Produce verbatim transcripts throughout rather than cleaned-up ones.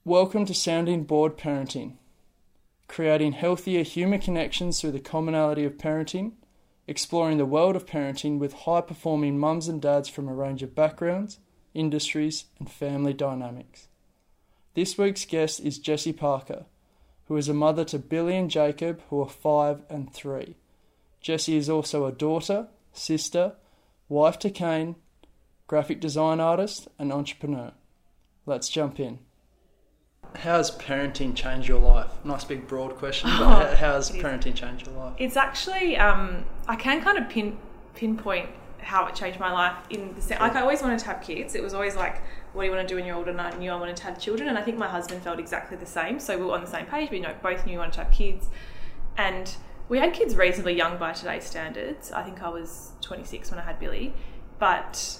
Welcome to Sounding Board Parenting, creating healthier human connections through the commonality of parenting, exploring the world of parenting with high-performing mums and dads from a range of backgrounds, industries and family dynamics. This week's guest is Jessie Parker, who is a mother to Billy and Jacob, who are five and three. Jessie is also a daughter, sister, wife to Kane, graphic design artist and entrepreneur. Let's jump in. How has parenting changed your life? Nice big broad question, but Oh, how has parenting changed your life? It's actually, um, I can kind of pin pinpoint how it changed my life. In the se- like I always wanted to have kids. It was always like, what do you want to do when you're older? And I knew I wanted to have children, and I think my husband felt exactly the same. So we were on the same page. We, you know, both knew we wanted to have kids, and we had kids reasonably young by today's standards. I think I was twenty-six when I had Billy, but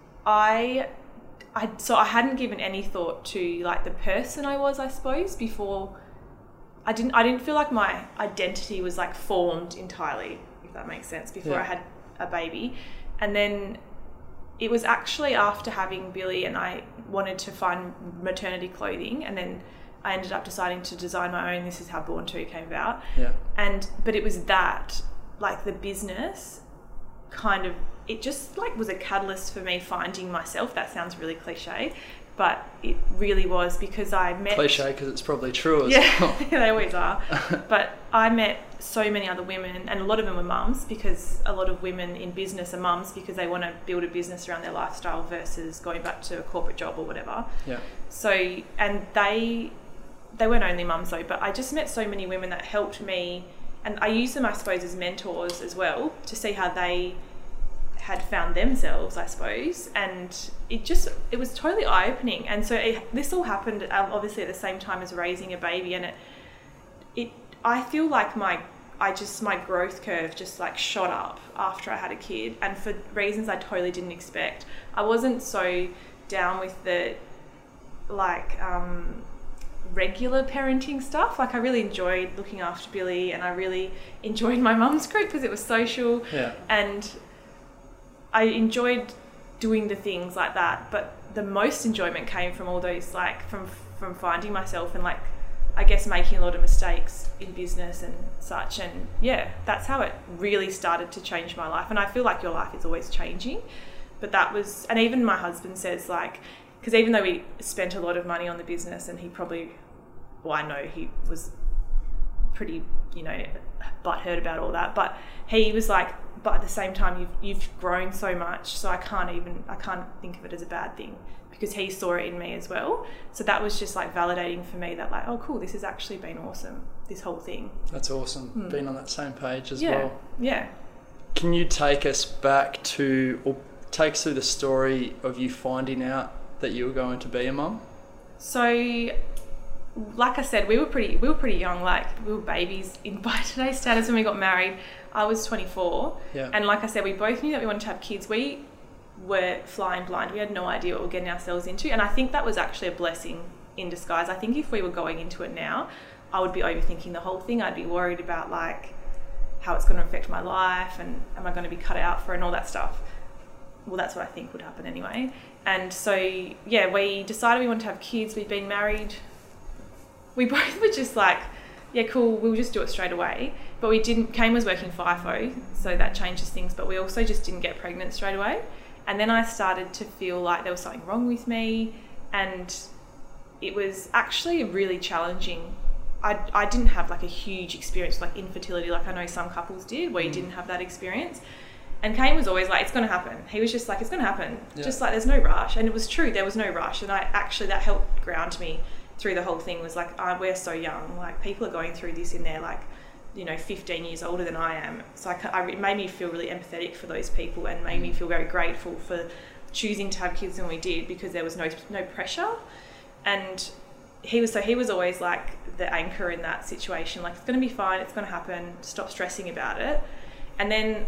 I. I, so I hadn't given any thought to like the person I was, I suppose, before. I didn't I didn't feel like my identity was like formed entirely, if that makes sense, before Yeah. I had a baby. And then it was actually after having Billy, and I wanted to find maternity clothing, and then I ended up deciding to design my own. This is how Born two came about. Yeah. And but it was that, like the business kind of, it just like was a catalyst for me finding myself. That sounds really cliche, but it really was, because I met... Cliche because it's probably true as yeah, well. they always are. But I met so many other women, and a lot of them were mums, because a lot of women in business are mums because they want to build a business around their lifestyle versus going back to a corporate job or whatever. Yeah. So, and they they weren't only mums though, but I just met so many women that helped me, and I use them, I suppose, as mentors as well, to see how they had found themselves, I suppose. And it just, it was totally eye-opening. And so it, this all happened um, obviously at the same time as raising a baby, and it it I feel like my I just my growth curve just like shot up after I had a kid, and for reasons I totally didn't expect. I wasn't so down with the like um regular parenting stuff. Like I really enjoyed looking after Billy, and I really enjoyed my mum's group because it was social. Yeah. And I enjoyed doing the things like that, but the most enjoyment came from all those, like from from finding myself and like I guess making a lot of mistakes in business and such. And yeah, that's how it really started to change my life. And I feel like your life is always changing, but that was, and even my husband says, like, because even though we spent a lot of money on the business, and he probably, well, I know he was pretty, you know, butthurt about all that, but he was like, but at the same time, you've you've grown so much, so I can't even I can't think of it as a bad thing, because he saw it in me as well. So that was just like validating for me that like, oh cool, this has actually been awesome, this whole thing. That's awesome. Hmm. Being on that same page as Yeah, well. yeah. Can you take us back to, or take us through the story of you finding out that you were going to be a mum? So, like I said, we were pretty we were pretty young, like we were babies in by today's standards when we got married. I was twenty-four, Yeah. and like I said, we both knew that we wanted to have kids. We were flying blind. We had no idea what we were getting ourselves into, and I think that was actually a blessing in disguise. I think if we were going into it now, I would be overthinking the whole thing. I'd be worried about like how it's going to affect my life, and am I going to be cut out for it and all that stuff. Well, that's what I think would happen anyway. And so, yeah, we decided we wanted to have kids. We'd been married. We both were just like, yeah, cool, we'll just do it straight away. But we didn't, Kane was working FIFO, so that changes things, but we also just didn't get pregnant straight away. And then I started to feel like there was something wrong with me, and it was actually really challenging. I, I didn't have like a huge experience with like infertility like I know some couples did, where you didn't have that experience. And Kane was always like, it's going to happen. He was just like, it's going to happen. Yeah. Just like, there's no rush. And it was true, there was no rush. And I actually, that helped ground me through the whole thing. Was like, oh, we're so young. Like, people are going through this in their like, you know, fifteen years older than I am. So I, I, it made me feel really empathetic for those people, and made me feel very grateful for choosing to have kids when we did, because there was no no pressure. And he was so he was always like the anchor in that situation. Like, it's going to be fine. It's going to happen. Stop stressing about it. And then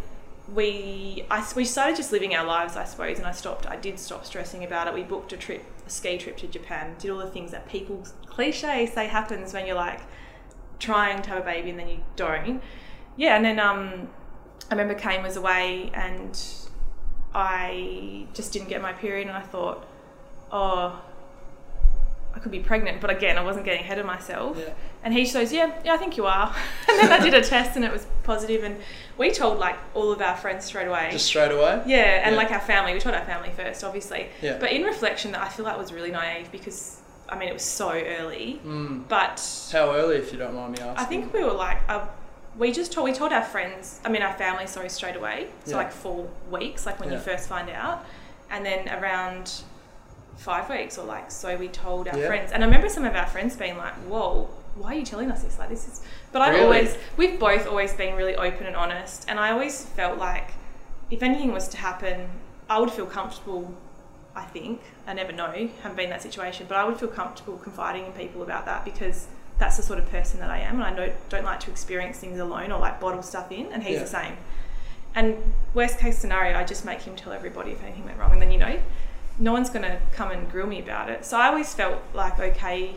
we I, we started just living our lives, I suppose, and I stopped. I did stop stressing about it. We booked a trip, a ski trip to Japan. Did all the things that people cliche say happens when you're like trying to have a baby and then you don't. Yeah, and then um, I remember Kane was away, and I just didn't get my period, and I thought, oh, I could be pregnant, but again, I wasn't getting ahead of myself. Yeah. And he goes, yeah, yeah, I think you are. And then I did a test and it was positive, and we told like all of our friends straight away. Just straight away? Yeah, and Yeah. like our family, we told our family first, obviously. Yeah. But in reflection, I feel that was really naive because, I mean, it was so early. Mm. But How early, if you don't mind me asking? I think we were like, uh, we just told, we told our friends, I mean, our family, sorry, straight away. So Yeah. like four weeks, like when Yeah. you first find out. And then around five weeks or like, so we told our Yeah. friends. And I remember some of our friends being like, whoa, why are you telling us this? Like, this is, but I've Really? always, we've both always been really open and honest. And I always felt like if anything was to happen, I would feel comfortable, I think. I never know, haven't been in that situation, but I would feel comfortable confiding in people about that because that's the sort of person that I am. And I don't, don't like to experience things alone or like bottle stuff in. And he's Yeah. the same. And worst case scenario, I just make him tell everybody if anything went wrong. And then, you know, no one's going to come and grill me about it. So I always felt like okay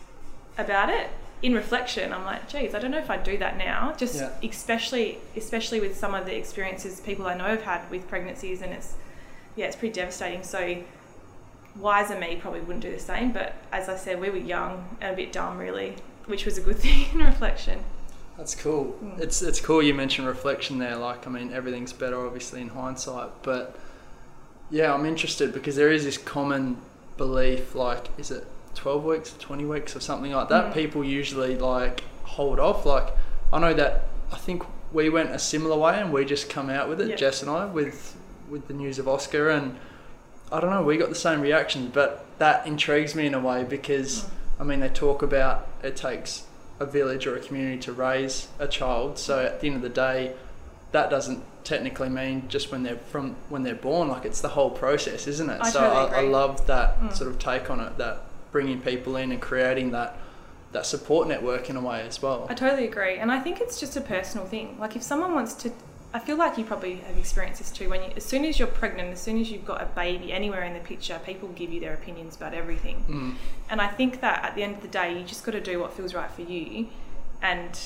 about it. In reflection, I'm like, geez, I don't know if I'd do that now. Just Yeah. especially, especially with some of the experiences people I know have had with pregnancies, and it's, yeah, it's pretty devastating. So wiser me probably wouldn't do the same. But as I said, we were young and a bit dumb, really, which was a good thing in reflection. That's cool. Mm. It's it's cool you mentioned reflection there. Like, I mean, everything's better obviously in hindsight, but yeah, I'm interested because there is this common belief, like, is it twelve weeks or twenty weeks or something like that? Mm. People usually like hold off. Like, I know that I think we went a similar way and we just come out with it, Yep. Jess and I, with with the news of Oscar, and I don't know, we got the same reactions, but that intrigues me in a way because Mm. I mean, they talk about it takes a village or a community to raise a child, so at the end of the day that doesn't technically mean just when they're from when they're born, like it's the whole process, isn't it? I so totally I, I agree. love that Mm. sort of take on it, that bringing people in and creating that that support network in a way as well. I totally agree, and I think it's just a personal thing. Like if someone wants to, I feel like you probably have experienced this too. When you, as soon as you're pregnant, as soon as you've got a baby, anywhere in the picture, people give you their opinions about everything. Mm. And I think that at the end of the day, you just got to do what feels right for you, and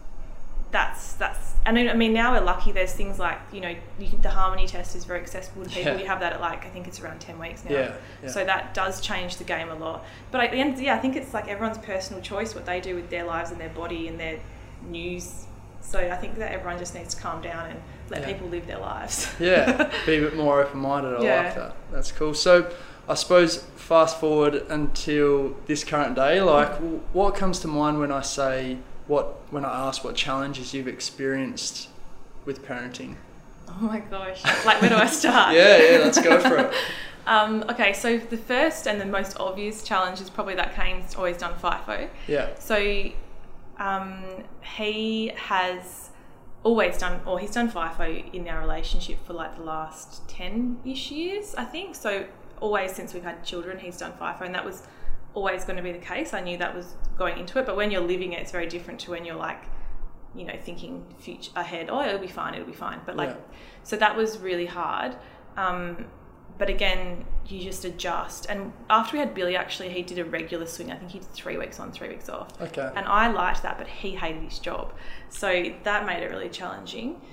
that's that's. I mean, I mean, now we're lucky. There's things like, you know, you can, the Harmony test is very accessible to people. Yeah. You have that at like I think it's around ten weeks now. Yeah, yeah. So that does change the game a lot. But at the end, yeah, I think it's like everyone's personal choice what they do with their lives and their body and their news. So I think that everyone just needs to calm down and let Yeah. people live their lives. Yeah, be a bit more open-minded. I Yeah. like that. That's cool. So I suppose fast forward until this current day, like w- what comes to mind when I say what when I ask what challenges you've experienced with parenting? Oh my gosh. Like, where do I start? Yeah, yeah, let's go for it. Um, okay, so the first and the most obvious challenge is probably that Kane's always done FIFO. Yeah. So um, he has always done, or he's done FIFO in our relationship for like the last ten-ish years, I think. So always since we've had children, he's done FIFO, and that was always going to be the case. I knew that was going into it, but when you're living it, it's very different to when you're like, you know, thinking future ahead. Oh, it'll be fine, it'll be fine. But like, Yeah. so that was really hard. Um, but again, you just adjust. And after we had Billy, actually, he did a regular swing. I think he did three weeks on, three weeks off. Okay. And I liked that, but he hated his job. So that made it really challenging.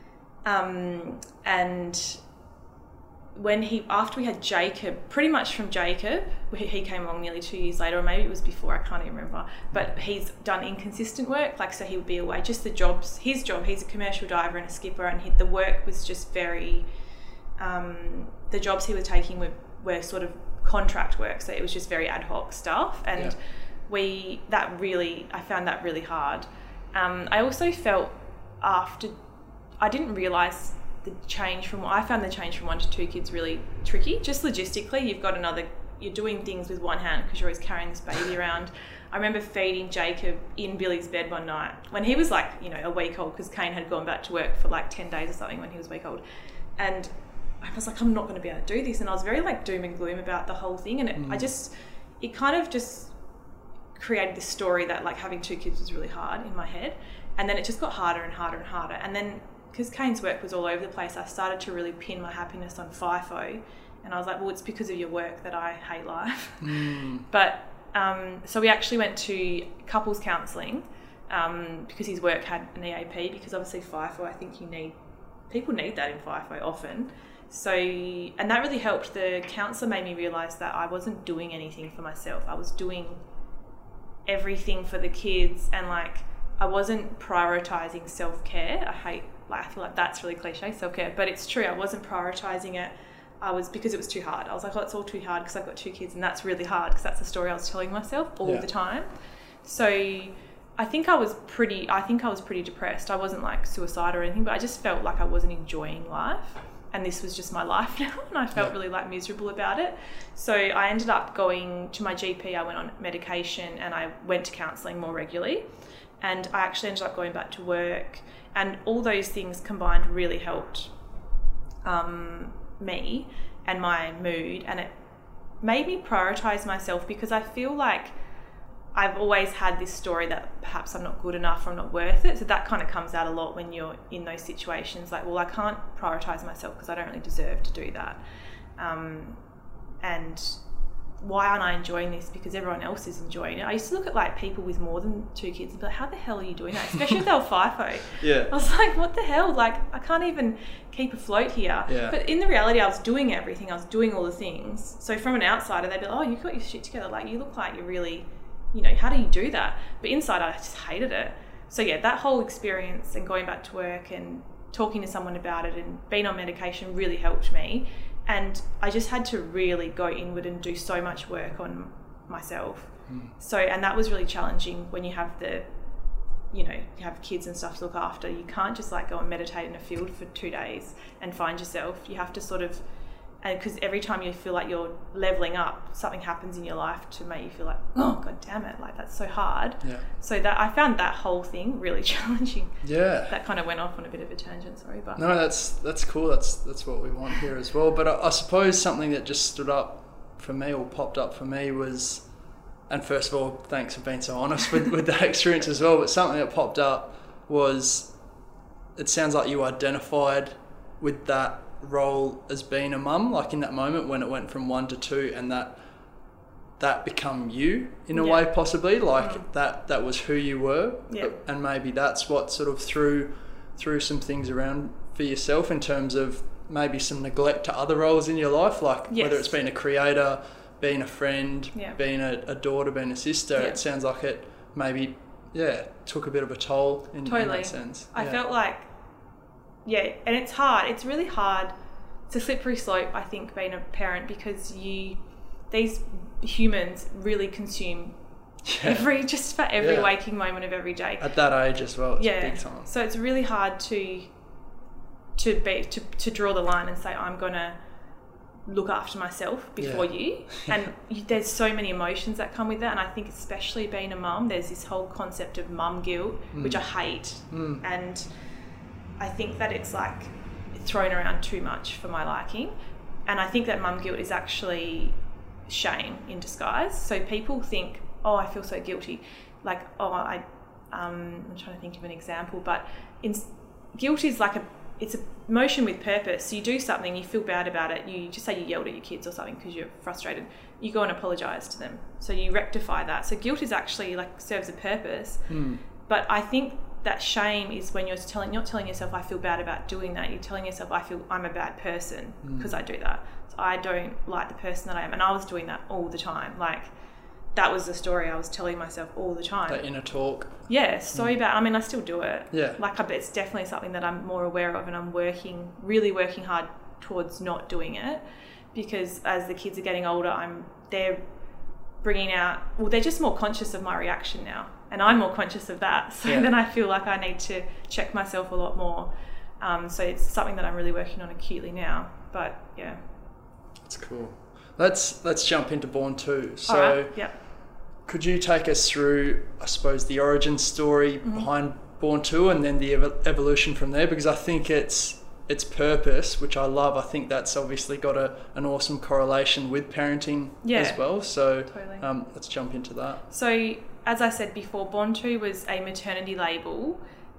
Um, and when he, after we had Jacob, pretty much from Jacob, he he came along nearly two years later, or maybe it was before, I can't even remember, but he's done inconsistent work, like, so he would be away, just the jobs, his job, he's a commercial diver and a skipper, and he, the work was just very, um, the jobs he was taking were, were sort of contract work, so it was just very ad hoc stuff, and Yeah. we, that really, I found that really hard. Um, I also felt after, I didn't realise the change from, I found the change from one to two kids really tricky. Just logistically, you've got another, you're doing things with one hand because you're always carrying this baby around. I remember feeding Jacob in Billy's bed one night when he was like, you know, a week old, because Kane had gone back to work for like ten days or something when he was a week old. And I was like, I'm not going to be able to do this. And I was very like doom and gloom about the whole thing. And it, Mm. I just, it kind of just created this story that like having two kids was really hard in my head. And then it just got harder and harder and harder. And then because Kane's work was all over the place, I started to really pin my happiness on FIFO. And I was like, well, it's because of your work that I hate life. Mm. But um, so we actually went to couples counselling um, because his work had an E A P, because obviously FIFO, I think you need, people need that in FIFO often. So, and that really helped. The counsellor made me realise that I wasn't doing anything for myself. I was doing everything for the kids, and like I wasn't prioritising self-care. I hate, like I feel like that's really cliche, self-care, but it's true. I wasn't prioritising it. I was, because it was too hard. I was like, oh, it's all too hard because I've got two kids, and that's really hard because that's the story I was telling myself all yeah. the time. So I think I was pretty, I think I was pretty depressed. I wasn't like suicidal or anything, but I just felt like I wasn't enjoying life. And this was just my life now, and I felt yeah. really like miserable about it. So I ended up going to my G P. I went on medication and I went to counselling more regularly, and I actually ended up going back to work, and all those things combined really helped um, me and my mood, and it made me prioritise myself, because I feel like I've always had this story that perhaps I'm not good enough or I'm not worth it. So that kind of comes out a lot when you're in those situations. Like, well, I can't prioritise myself because I don't really deserve to do that. Um, and why aren't I enjoying this? Because everyone else is enjoying it. I used to look at like people with more than two kids and be like, how the hell are you doing that? Especially if they were FIFO. Yeah. I was like, what the hell? Like, I can't even keep afloat here. Yeah. But in the reality, I was doing everything. I was doing all the things. So from an outsider, they'd be like, oh, you've got your shit together. Like, you look like you're really... you know, how do you do that? But inside, I just hated it. So yeah, that whole experience and going back to work and talking to someone about it and being on medication really helped me. And I just had to really go inward and do so much work on myself. Mm. So, and that was really challenging when you have the, you know, you have kids and stuff to look after. You can't just like go and meditate in a field for two days and find yourself. You have to sort of, and because every time you feel like you're leveling up, something happens in your life to make you feel like, oh, God damn it, like that's so hard. Yeah. So that I found that whole thing really challenging. Yeah. That kind of went off on a bit of a tangent, sorry. But no, that's that's cool. That's that's what we want here as well. But I, I suppose something that just stood up for me or popped up for me was, and first of all, thanks for being so honest with, with that experience as well, but something that popped up was, it sounds like you identified with that role as being a mum, like in that moment when it went from one to two, and that that become you in a yeah. way, possibly like mm. that that was who you were. Yeah. And maybe that's what sort of threw threw some things around for yourself in terms of maybe some neglect to other roles in your life, like yes. whether it's being a creator, being a friend, yeah. being a, a daughter, being a sister. Yeah. It sounds like it maybe yeah took a bit of a toll in, totally. in that sense. I yeah. felt like, yeah, and it's hard. It's really hard. It's a slippery slope, I think, being a parent, because you, these humans really consume yeah. every, just for every yeah. waking moment of every day. At that age as well, it's yeah. big time. So it's really hard to, to be, to, to draw the line and say, I'm going to look after myself before yeah. you. And you, there's so many emotions that come with that. And I think especially being a mum, there's this whole concept of mum guilt, mm. which I hate. Mm. And I think that it's like thrown around too much for my liking. And I think that mum guilt is actually shame in disguise. So people think, oh, I feel so guilty. Like, oh, I, um, I'm trying to think of an example, but in, guilt is like a, it's a emotion with purpose. So you do something, you feel bad about it. You just say you yelled at your kids or something because you're frustrated. You go and apologise to them. So you rectify that. So guilt is actually like serves a purpose. Mm. But I think that shame is when you're telling, not telling yourself, I feel bad about doing that. You're telling yourself, I feel I'm a bad person because mm. I do that. So I don't like the person that I am. And I was doing that all the time. Like, that was the story I was telling myself all the time. That inner talk. Yeah, so mm. bad. I mean, I still do it. Yeah. Like, it's definitely something that I'm more aware of, and I'm working, really working hard towards not doing it, because as the kids are getting older, I'm, they're bringing out, well, they're just more conscious of my reaction now. And I'm more conscious of that. So yeah. then I feel like I need to check myself a lot more. Um, so it's something that I'm really working on acutely now. But yeah. That's cool. Let's let's jump into Born two. So All right. Yep. Could you take us through, I suppose, the origin story mm-hmm. behind Born two, and then the ev- evolution from there? Because I think it's its purpose, which I love. I think that's obviously got a an awesome correlation with parenting yeah. as well. So totally. um, let's jump into that. So as I said before, Born two was a maternity label,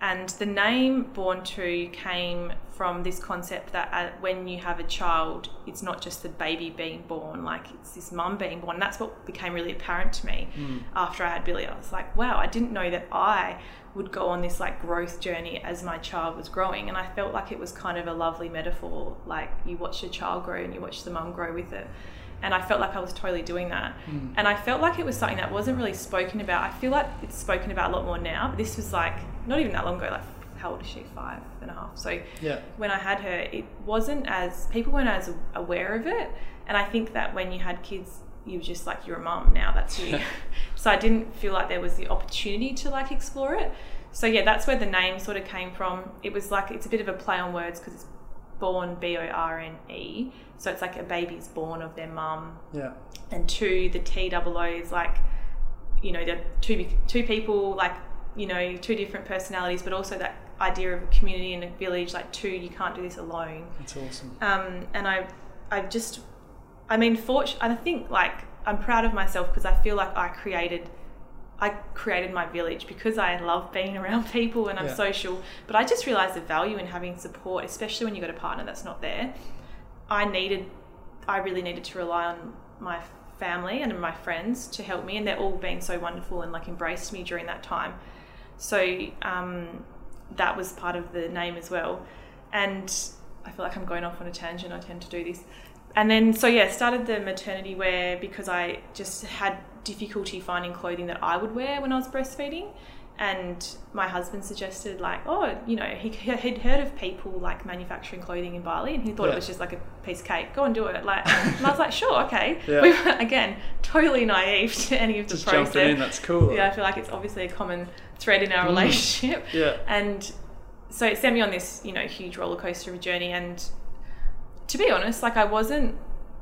And the name Born To came from this concept that uh, when you have a child, it's not just the baby being born, like it's this mum being born. And that's what became really apparent to me mm. after I had Billy. I was like, wow, I didn't know that I would go on this like growth journey as my child was growing. And I felt like it was kind of a lovely metaphor, like you watch your child grow and you watch the mum grow with it. And I felt like I was totally doing that. Mm. And I felt like it was something that wasn't really spoken about. I feel like it's spoken about a lot more now, but this was like not even that long ago, like how old is she? Five and a half. So yeah. when I had her, it wasn't as, people weren't as aware of it. And I think that when you had kids, you were just like, you're a mum now, that's you. So I didn't feel like there was the opportunity to like explore it. So yeah, that's where the name sort of came from. It was like, it's a bit of a play on words because it's Born, B O R N E. So it's like a baby's born of their mum. Yeah. And two, the T O O is like, you know, they're two, two people, like, you know, two different personalities, but also that idea of a community and a village, like two, you can't do this alone. That's awesome. Um, and I, I just, I mean, fortunate, I think like, I'm proud of myself because I feel like I created I created my village because I love being around people and I'm yeah. social, but I just realised the value in having support, especially when you've got a partner that's not there. I needed, I really needed to rely on my family and my friends to help me, and they're all been so wonderful and like embraced me during that time. So um, that was part of the name as well. And I feel like I'm going off on a tangent, I tend to do this. And then, so yeah, started the maternity wear because I just had difficulty finding clothing that I would wear when I was breastfeeding. And my husband suggested like, oh, you know, he had heard of people like manufacturing clothing in Bali, and he thought yeah. it was just like a piece of cake, go and do it. Like, and I was like, sure, okay. Yeah. We were, again, totally naive to any of the just process. Jumping in, that's cool. Yeah, I feel like it's obviously a common thread in our mm. relationship. Yeah. And so it sent me on this, you know, huge roller coaster of a journey. And to be honest, like I wasn't,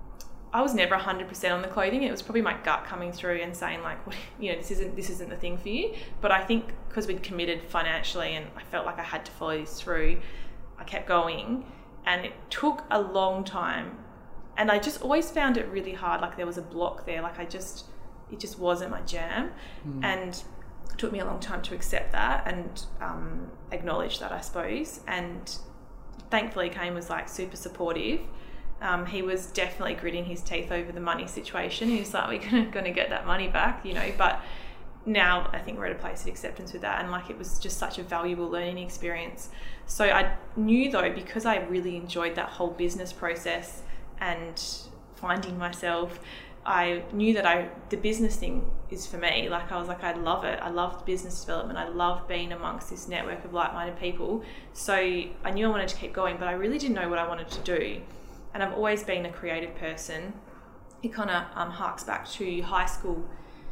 I was never one hundred percent on the clothing. It was probably my gut coming through and saying like, you know, this isn't this isn't the thing for you. But I think because we'd committed financially and I felt like I had to follow this through, I kept going, and it took a long time. And I just always found it really hard. Like there was a block there. Like I just, it just wasn't my jam. Mm. And it took me a long time to accept that and um, acknowledge that, I suppose. And thankfully Kane was like super supportive. Um, he was definitely gritting his teeth over the money situation. He was like, we're going to get that money back, you know, but now I think we're at a place of acceptance with that. And like, it was just such a valuable learning experience. So I knew though, because I really enjoyed that whole business process and finding myself, I knew that I, the business thing is for me. Like I was like, I love it. I loved business development. I love being amongst this network of like-minded people. So I knew I wanted to keep going, but I really didn't know what I wanted to do. And I've always been a creative person. It kind of um, harks back to high school.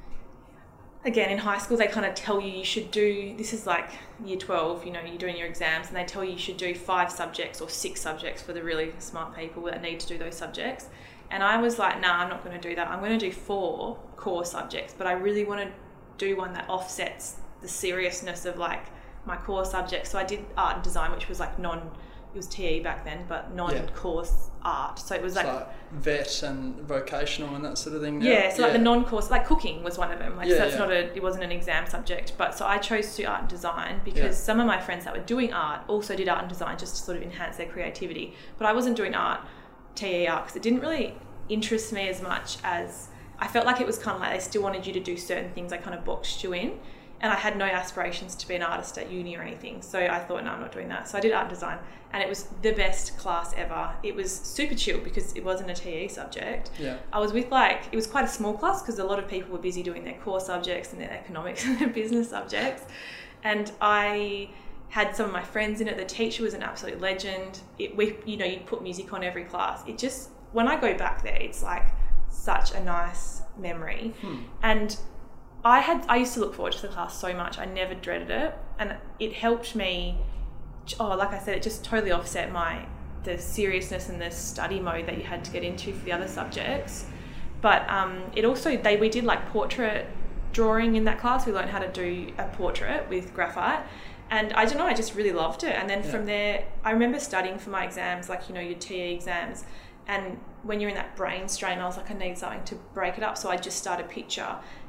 Again, in high school, they kind of tell you you should do, this is like year twelve, you know, you're doing your exams, and they tell you you should do five subjects or six subjects for the really smart people that need to do those subjects. And I was like, nah, I'm not going to do that. I'm going to do four core subjects, but I really want to do one that offsets the seriousness of like my core subjects. So I did art and design, which was like non it was T E back then, but non-course yeah. art. So it was like, like vet and vocational and that sort of thing now. Yeah, so yeah. like the non-course, like cooking was one of them. Like yeah, so that's yeah. not a, it wasn't an exam subject. But so I chose to do art and design because yeah. some of my friends that were doing art also did art and design just to sort of enhance their creativity. But I wasn't doing art, T E art, because it didn't really interest me as much as I felt like it was kind of like they still wanted you to do certain things. They kind of boxed you in. And I had no aspirations to be an artist at uni or anything. So I thought, no, I'm not doing that. So I did art and design, and it was the best class ever. It was super chill because it wasn't a T E subject. Yeah. I was with like, it was quite a small class because a lot of people were busy doing their core subjects and their economics and their business subjects. And I had some of my friends in it. The teacher was an absolute legend. It, we, you know, you'd put music on every class. It just, when I go back there, it's like such a nice memory. Hmm. And I had I used to look forward to the class so much. I never dreaded it, and it helped me. Oh, like I said, it just totally offset my the seriousness and the study mode that you had to get into for the other subjects. But um, it also they we did like portrait drawing in that class. We learned how to do a portrait with graphite, and I don't know, I just really loved it. And then yeah. from there, I remember studying for my exams, like you know your T E exams. And when you're in that brain strain, I was like, I need something to break it up. So I just started picture.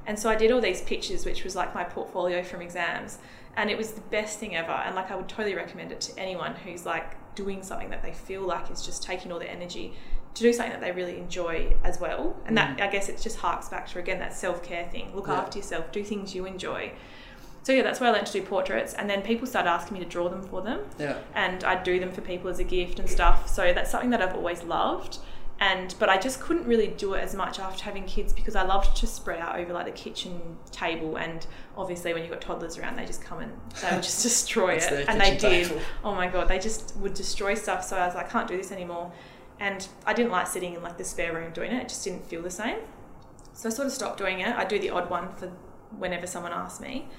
And so I did all these pictures, which was like my portfolio from exams. And it was the best thing ever. And like I would totally recommend it to anyone who's like doing something that they feel like is just taking all their energy, to do something that they really enjoy as well. And that, mm. I guess it just harks back to, again, that self-care thing. Look yeah. after yourself, do things you enjoy. So yeah, that's where I learned to do portraits. And then people started asking me to draw them for them. Yeah. And I'd do them for people as a gift and stuff. So that's something that I've always loved. And but I just couldn't really do it as much after having kids, because I loved to spread out over like the kitchen table, and obviously when you've got toddlers around, they just come and they would just destroy it. And they did. Table. Oh my God, they just would destroy stuff. So I was like, I can't do this anymore. And I didn't like sitting in like the spare room doing it. It just didn't feel the same. So I sort of stopped doing it. I do the odd one for whenever someone asks me.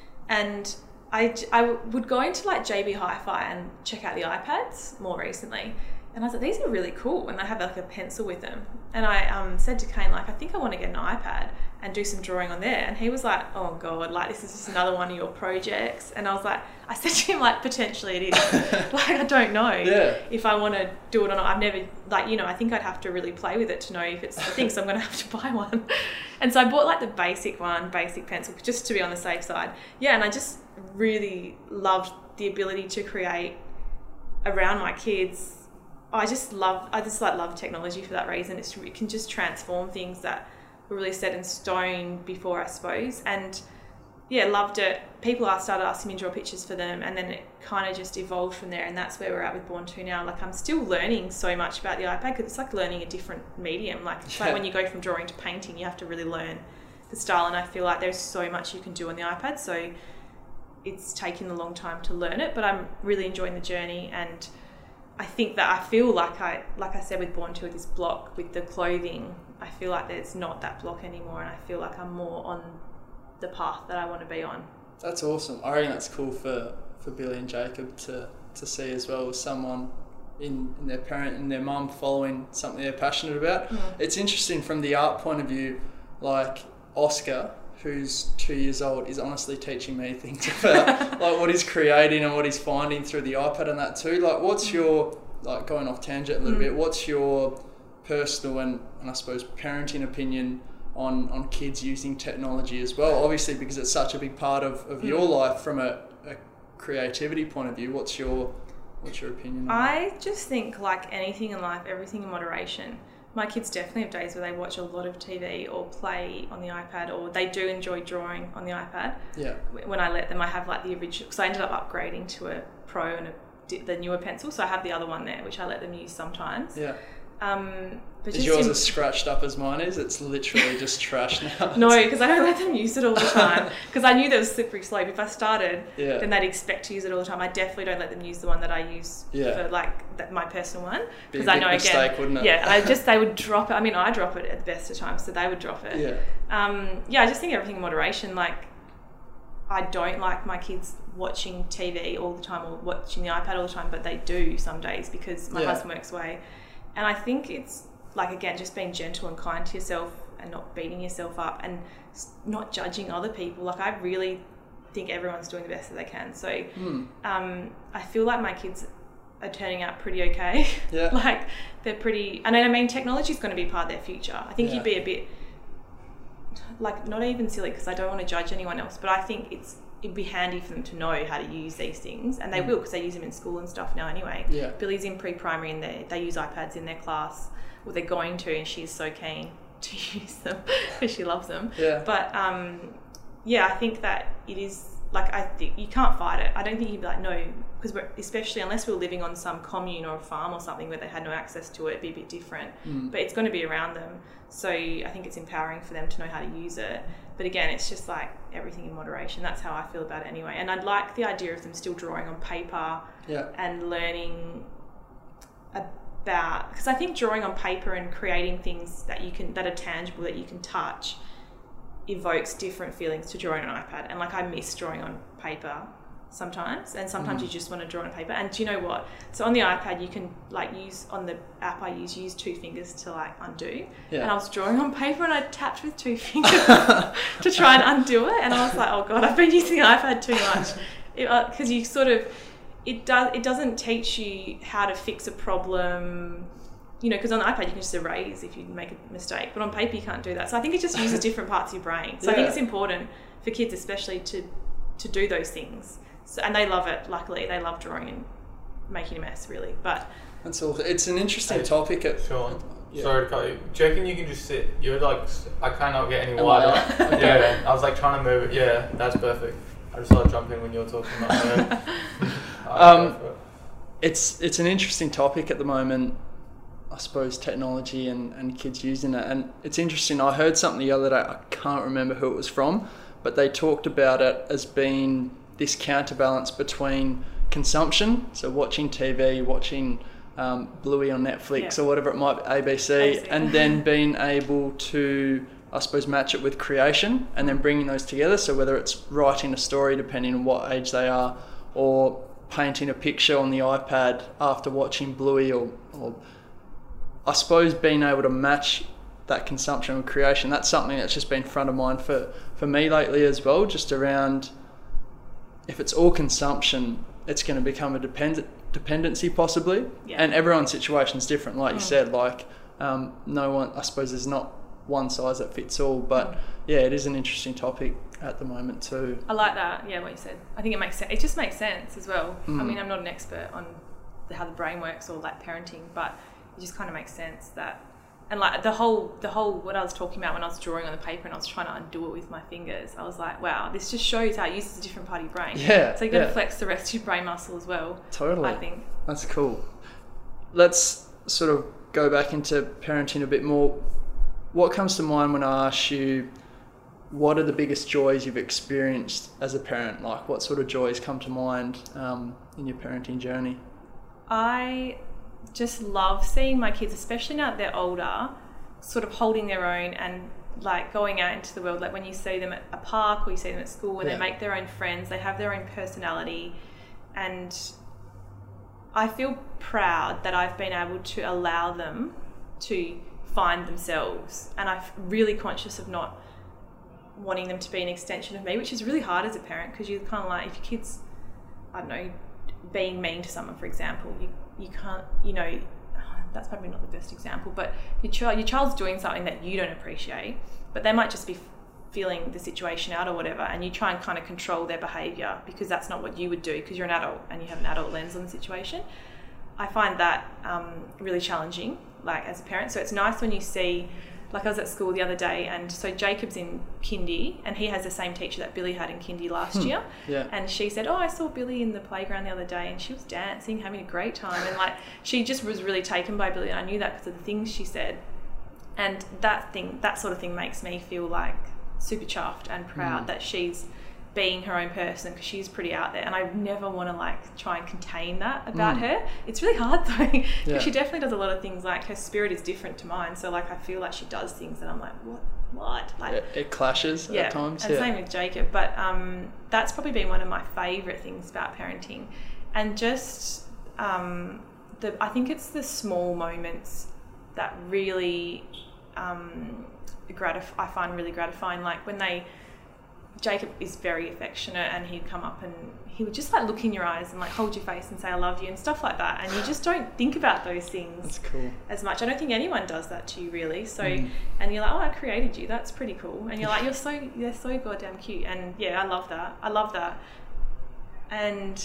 And I, I would go into like J B Hi-Fi and check out the iPads more recently. And I was like, these are really cool. And they have like a pencil with them. And I um, said to Kane, like, I think I want to get an iPad and do some drawing on there. And he was like, oh God, like this is just another one of your projects. And I was like, I said to him, like, potentially it is. Like, I don't know yeah. if I want to do it or not. I've never, like, you know, I think I'd have to really play with it to know if it's a thing. So I'm going to have to buy one. And so I bought like the basic one, basic pencil, just to be on the safe side. Yeah. And I just really loved the ability to create around my kids. I just love, I just like love technology for that reason. It's, it can just transform things that were really set in stone before, I suppose. And yeah, loved it. People are started asking me to draw pictures for them, and then it kind of just evolved from there. And that's where we're at with Born two now. Like I'm still learning so much about the iPad, because it's like learning a different medium. Like it's yeah. like when you go from drawing to painting, you have to really learn the style. And I feel like there's so much you can do on the iPad. So it's taken a long time to learn it, but I'm really enjoying the journey. And I think that I feel like I, like I said with Born two, with this block, with the clothing, I feel like there's not that block anymore, and I feel like I'm more on the path that I want to be on. That's awesome. I reckon that's cool for, for Billy and Jacob to, to see as well, as someone in, in their parent and their mum following something they're passionate about. Mm. It's interesting from the art point of view, like Oscar, who's two years old, is honestly teaching me things about like what he's creating and what he's finding through the iPad and that too. Like what's your, like going off tangent a little mm. bit, what's your personal and, and I suppose parenting opinion on, on kids using technology as well? Obviously, because it's such a big part of, of mm. your life from a, a creativity point of view. What's your what's your opinion on I that? just think, like anything in life, everything in moderation. My kids definitely have days where they watch a lot of T V or play on the iPad, or they do enjoy drawing on the iPad. Yeah. When I let them, I have like the original, because I ended up upgrading to a Pro and a, the newer pencil, so I have the other one there, which I let them use sometimes. Yeah. Um, but is yours in, as scratched up as mine is? It's literally just trash now. No, because I don't let them use it all the time, because I knew there was a slippery slope. If I started, yeah. then they'd expect to use it all the time. I definitely don't let them use the one that I use yeah. for like that, my personal one, because I know mistake, again, wouldn't it? Yeah, I just they would drop it. I mean, I drop it at the best of times, so they would drop it. Yeah. Um, yeah, I just think everything in moderation. Like, I don't like my kids watching T V all the time or watching the iPad all the time, but they do some days because my yeah. husband works away. And I think it's like, again, just being gentle and kind to yourself and not beating yourself up and not judging other people. Like, I really think everyone's doing the best that they can. So mm. um, I feel like my kids are turning out pretty okay. Yeah. Like, they're pretty... And I mean, technology is going to be part of their future. I think yeah. you'd be a bit... Like, not even silly, because I don't want to judge anyone else, but I think it's it'd be handy for them to know how to use these things, and they mm. will, because they use them in school and stuff now anyway. Yeah. Billy's in pre-primary and they they use iPads in their class, or they're going to, and she's so keen to use them because she loves them. Yeah. But um, yeah, I think that it is, like, I think you can't fight it. I don't think you'd be like, no, because we're, especially unless we we're living on some commune or a farm or something where they had no access to it, it'd be a bit different. Mm. But it's going to be around them. So I think it's empowering for them to know how to use it. But again, it's just like everything in moderation. That's how I feel about it anyway. And I'd like the idea of them still drawing on paper yeah. and learning about, because I think drawing on paper and creating things that you can, that are tangible, that you can touch, evokes different feelings to drawing on an iPad. And like, I miss drawing on paper sometimes, and sometimes mm. you just want to draw on paper. And do you know what? So on the iPad, you can like use, on the app I use, use two fingers to like undo. Yeah. And I was drawing on paper and I tapped with two fingers to try and undo it. And I was like, oh God, I've been using the iPad too much. Because uh, you sort of, it does, it doesn't teach you how to fix a problem. you know, because on the iPad you can just erase if you make a mistake, but on paper you can't do that. So I think it just uses different parts of your brain. So yeah. I think it's important for kids especially to to do those things. So, and they love it, luckily. They love drawing and making a mess, really. But that's all. It's an interesting hey, topic. At, Sean, yeah. sorry to cut you. Do you reckon you can just sit? You're like, I cannot get any wider. Okay. Yeah, I was like trying to move it. Yeah, that's perfect. I just started jumping when you were talking about it. um, it. It's it's an interesting topic at the moment, I suppose, technology and, and kids using it. And it's interesting, I heard something the other day, I can't remember who it was from, but they talked about it as being this counterbalance between consumption, so watching T V, watching um, Bluey on Netflix yeah. or whatever it might be, A B C, and then being able to, I suppose, match it with creation and then bringing those together. So whether it's writing a story, depending on what age they are, or painting a picture on the iPad after watching Bluey, or, or I suppose being able to match that consumption with creation. That's something that's just been front of mind for, for me lately as well, just around if it's all consumption, it's going to become a depend- dependency possibly. Yeah. And everyone's situation is different, like mm. you said, like um, no one, I suppose there's not one size that fits all, but mm. yeah, it is an interesting topic at the moment too. I like that, yeah, what you said. I think it makes sense. It just makes sense as well. Mm. I mean, I'm not an expert on the, how the brain works or like parenting, but it just kind of makes sense that, and like the whole, the whole, what I was talking about when I was drawing on the paper and I was trying to undo it with my fingers, I was like, wow, this just shows how it uses a different part of your brain. Yeah. So you've got yeah. to flex the rest of your brain muscle as well. Totally. I think. That's cool. Let's sort of go back into parenting a bit more. What comes to mind when I ask you, what are the biggest joys you've experienced as a parent? Like, what sort of joys come to mind um, in your parenting journey? I just love seeing my kids, especially now that they're older, sort of holding their own and like going out into the world. Like when you see them at a park or you see them at school and yeah. they make their own friends, they have their own personality. And I feel proud that I've been able to allow them to find themselves. And I'm really conscious of not wanting them to be an extension of me, which is really hard as a parent, because you're kind of like, if your kids, I don't know, being mean to someone, for example, you you can't, you know, that's probably not the best example, but your child your child's doing something that you don't appreciate, but they might just be feeling the situation out or whatever, and you try and kind of control their behaviour because that's not what you would do because you're an adult and you have an adult lens on the situation. I find that um, really challenging, like as a parent. So it's nice when you see, like I was at school the other day, and so Jacob's in kindy and he has the same teacher that Billy had in kindy last hmm. year. Yeah. And she said, oh, I saw Billy in the playground the other day and she was dancing, having a great time. And like, she just was really taken by Billy, and I knew that because of the things she said. And that thing, that sort of thing makes me feel like super chuffed and proud mm. that she's being her own person, because she's pretty out there, and I never want to like try and contain that about mm. her. It's really hard though, because yeah. she definitely does a lot of things, like her spirit is different to mine, so like I feel like she does things that I'm like, what what like it, it clashes yeah. at times. And yeah. same with Jacob, but um that's probably been one of my favorite things about parenting. And just um the I think it's the small moments that really um gratif- I find really gratifying, like when they Jacob is very affectionate, and he'd come up and he would just like look in your eyes and like hold your face and say I love you and stuff like that, and you just don't think about those things That's cool. as much. I don't think anyone does that to you really. So mm. and you're like, oh, I created you, that's pretty cool, and you're like, you're so you're so goddamn cute. And yeah, I love that I love that and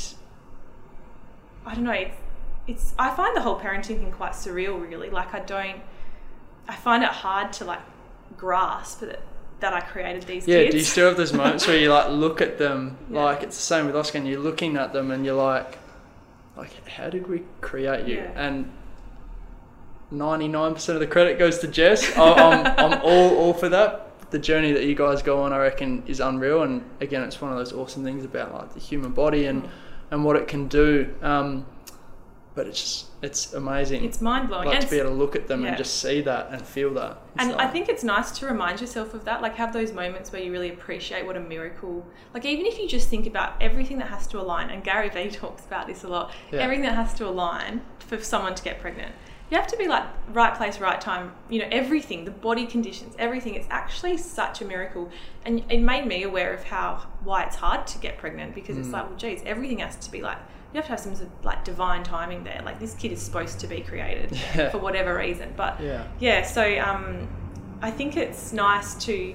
I don't know, it's, it's I find the whole parenting thing quite surreal really. Like I don't I find it hard to like grasp it that I created these yeah, kids. Yeah, do you still have those moments where you like look at them, yeah. like it's the same with Oscar, and you're looking at them and you're like, like how did we create you? Yeah. And ninety-nine percent of the credit goes to Jess. I, I'm, I'm all, all for that. The journey that you guys go on, I reckon, is unreal. And again, it's one of those awesome things about like the human body and, mm. and what it can do. Um, but it's just, it's amazing. It's mind-blowing. Like and to be able to look at them yeah. and just see that and feel that. It's and like, I think it's nice to remind yourself of that, like have those moments where you really appreciate what a miracle, like even if you just think about everything that has to align, and Gary Vee talks about this a lot, yeah. everything that has to align for someone to get pregnant. you have to be like right place, right time, you know, everything, the body conditions, everything. It's actually such a miracle. And it made me aware of how, why it's hard to get pregnant, because mm. it's like, well, geez, everything has to be like, you have to have some sort of like divine timing there. Like this kid is supposed to be created yeah. for whatever reason. But yeah, yeah so um, I think it's nice to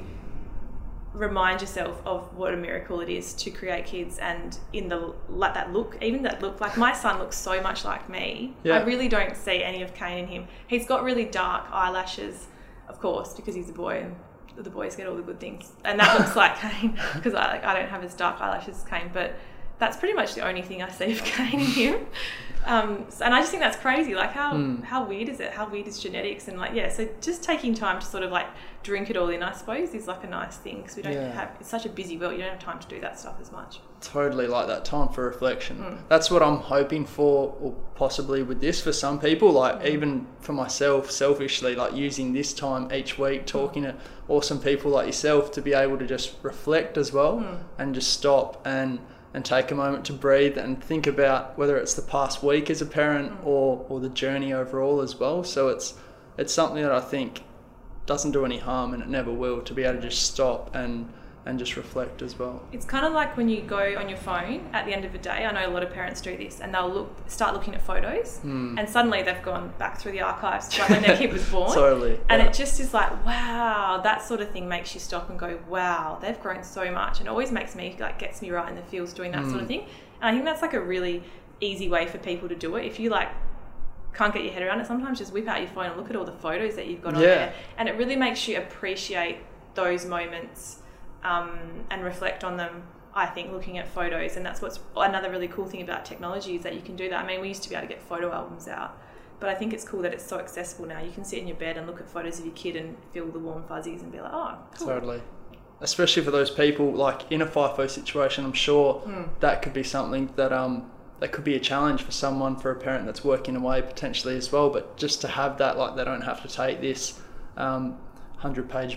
remind yourself of what a miracle it is to create kids, and in the like that look, even that look, like my son looks so much like me. Yeah. I really don't see any of Kane in him. He's got really dark eyelashes, of course, because he's a boy and the boys get all the good things, and that looks like Kane, because I, like, I don't have as dark eyelashes as Kane, but that's pretty much the only thing I see of Kane in him. Um, so, and I just think that's crazy. Like how, mm. how weird is it? How weird is genetics? And like, yeah, so just taking time to sort of like drink it all in, I suppose, is like a nice thing, because we don't yeah. have, it's such a busy world. You don't have time to do that stuff as much. Totally, like that time for reflection. Mm. That's what I'm hoping for, or possibly with this for some people, like mm. even for myself, selfishly, like using this time each week, talking to awesome people like yourself, to be able to just reflect as well mm. and just stop and and take a moment to breathe and think about whether it's the past week as a parent mm. or, or the journey overall as well. So it's it's something that I think doesn't do any harm, and it never will, to be able to just stop and and just reflect as well. It's kind of like when you go on your phone at the end of the day. I know a lot of parents do this, and they'll look start looking at photos mm. and suddenly they've gone back through the archives like when their kid was born. Totally. And yeah. it just is like, wow, that sort of thing makes you stop and go, wow, they've grown so much. And it always makes me, like, gets me right in the feels doing that mm. sort of thing. And I think that's like a really easy way for people to do it. If you like can't get your head around it, sometimes just whip out your phone and look at all the photos that you've got on yeah. there. And it really makes you appreciate those moments um, and reflect on them, I think, looking at photos. And that's what's another really cool thing about technology, is that you can do that. I mean, we used to be able to get photo albums out, but I think it's cool that it's so accessible now. You can sit in your bed and look at photos of your kid and feel the warm fuzzies and be like, oh, cool. Totally. Especially for those people, like in a FIFO situation, I'm sure mm. that could be something that um that could be a challenge for someone, for a parent that's working away potentially as well. But just to have that, like, they don't have to take this um, hundred page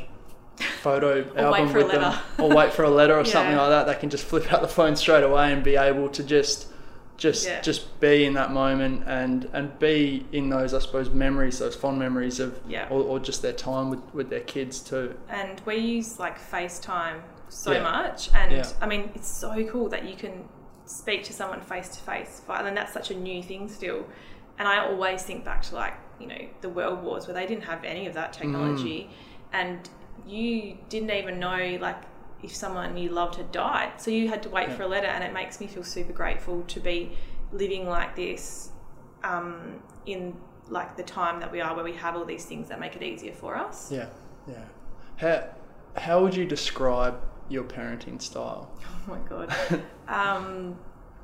photo album with them, or wait for a letter or yeah. something like that. They can just flip out the phone straight away and be able to just just yeah. just be in that moment and and be in those, I suppose, memories, those fond memories of yeah. or, or just their time with, with their kids too. And we use like FaceTime so yeah. much, and yeah. I mean, it's so cool that you can speak to someone face to face, and that's such a new thing still. And I always think back to, like, you know, the World Wars, where they didn't have any of that technology, mm. and you didn't even know, like, if someone you loved had died, so you had to wait yeah. for a letter. And it makes me feel super grateful to be living like this um, in like the time that we are, where we have all these things that make it easier for us. Yeah, yeah. How how would you describe your parenting style? Oh my god. um,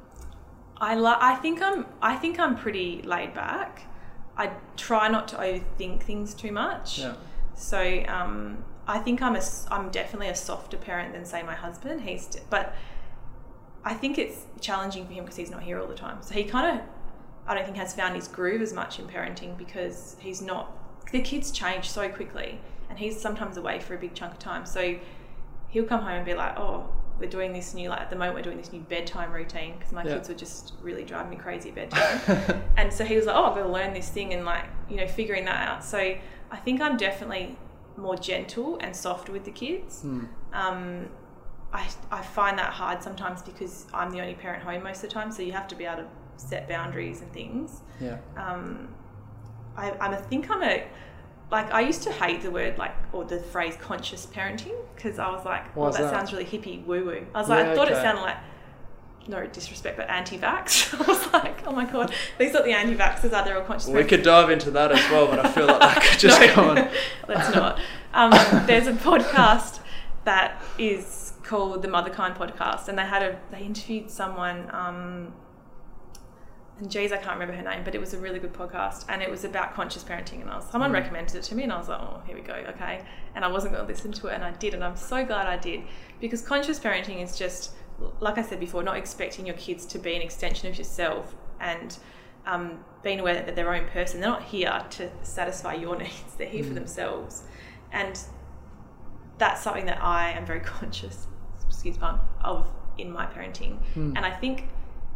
I lo- I think I'm I think I'm pretty laid back. I try not to overthink things too much. Yeah. So um, I think I'm a I'm definitely a softer parent than, say, my husband. He's but I think it's challenging for him because he's not here all the time. So he kind of, I don't think, has found his groove as much in parenting, because he's not. The kids change so quickly, and he's sometimes away for a big chunk of time. So he'll come home and be like, oh, we're doing this new, like at the moment we're doing this new bedtime routine, because my yeah. kids were just really driving me crazy at bedtime. And so he was like, oh, I've got to learn this thing, and like, you know, figuring that out. So I think I'm definitely more gentle and softer with the kids. Mm. Um, I, I find that hard sometimes because I'm the only parent home most of the time, so you have to be able to set boundaries and things. Yeah. Um, I, I think I'm a, like, I used to hate the word, like, or the phrase conscious parenting, because I was like, well, that, that sounds really hippie woo-woo. I was like, yeah, I thought okay. it sounded like, no disrespect, but anti-vax. I was like, oh my God, these are the anti-vaxxers, are they all conscious? We could dive into that as well, but I feel like that could just no, go on. Let's not. Um, there's a podcast that is called the Motherkind Podcast, and they had a, they interviewed someone, um, and geez, I can't remember her name, but it was a really good podcast, and it was about conscious parenting, and I was, someone mm. recommended it to me, and I was like, oh, here we go, okay. And I wasn't going to listen to it, and I did, and I'm so glad I did, because conscious parenting is just, like I said before, not expecting your kids to be an extension of yourself, and um, being aware that they're their own person. They're not here to satisfy your needs, they're here mm. for themselves. And that's something that I am very conscious, excuse me, of in my parenting. Mm. And I think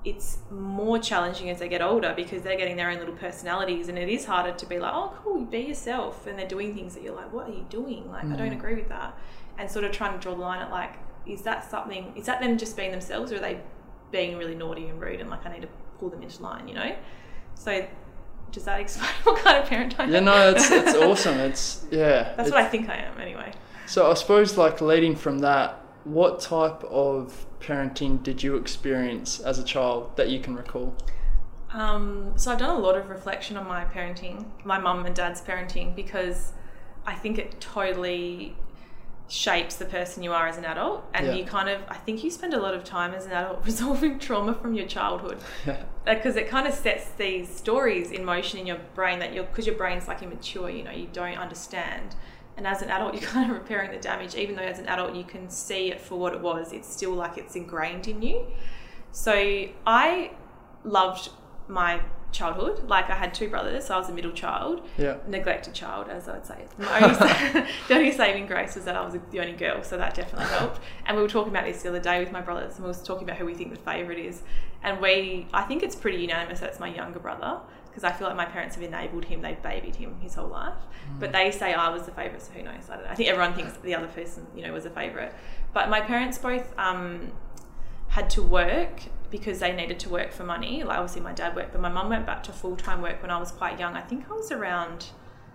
it's more challenging as they get older because they're getting their own little personalities, and it is harder to be like, oh, cool, be yourself. And they're doing things that you're like, what are you doing? Like, mm. I don't agree with that. And sort of trying to draw the line at like, is that something, is that them just being themselves, or are they being really naughty and rude and like I need to pull them into line, you know? So does that explain what kind of parent I am? Yeah, no, it's, it's awesome. It's, yeah. That's it's, what I think I am anyway. So I suppose like leading from that, what type of parenting did you experience as a child that you can recall? Um, so I've done a lot of reflection on my parenting, my mum and dad's parenting, because I think it totally shapes the person you are as an adult. And yeah. you kind of, I think you spend a lot of time as an adult resolving trauma from your childhood. Because it kind of sets these stories in motion in your brain that you're, because your brain's like immature, you know, you don't understand. And as an adult, you're kind of repairing the damage. Even though as an adult you can see it for what it was, it's still like it's ingrained in you. So I loved my childhood. Like I had two brothers, so I was a middle child, yeah. neglected child, as I would say. My only, the only saving grace was that I was the only girl, so that definitely helped. And we were talking about this the other day with my brothers, and we were talking about who we think the favourite is. And we, I think it's pretty unanimous that it's my younger brother, because I feel like my parents have enabled him, they've babied him his whole life. Mm. But they say I was the favourite, so who knows? I don't know. I think everyone thinks the other person, you know, was a favourite. But my parents both um, had to work because they needed to work for money. Like obviously my dad worked, but my mum went back to full-time work when I was quite young. I think I was around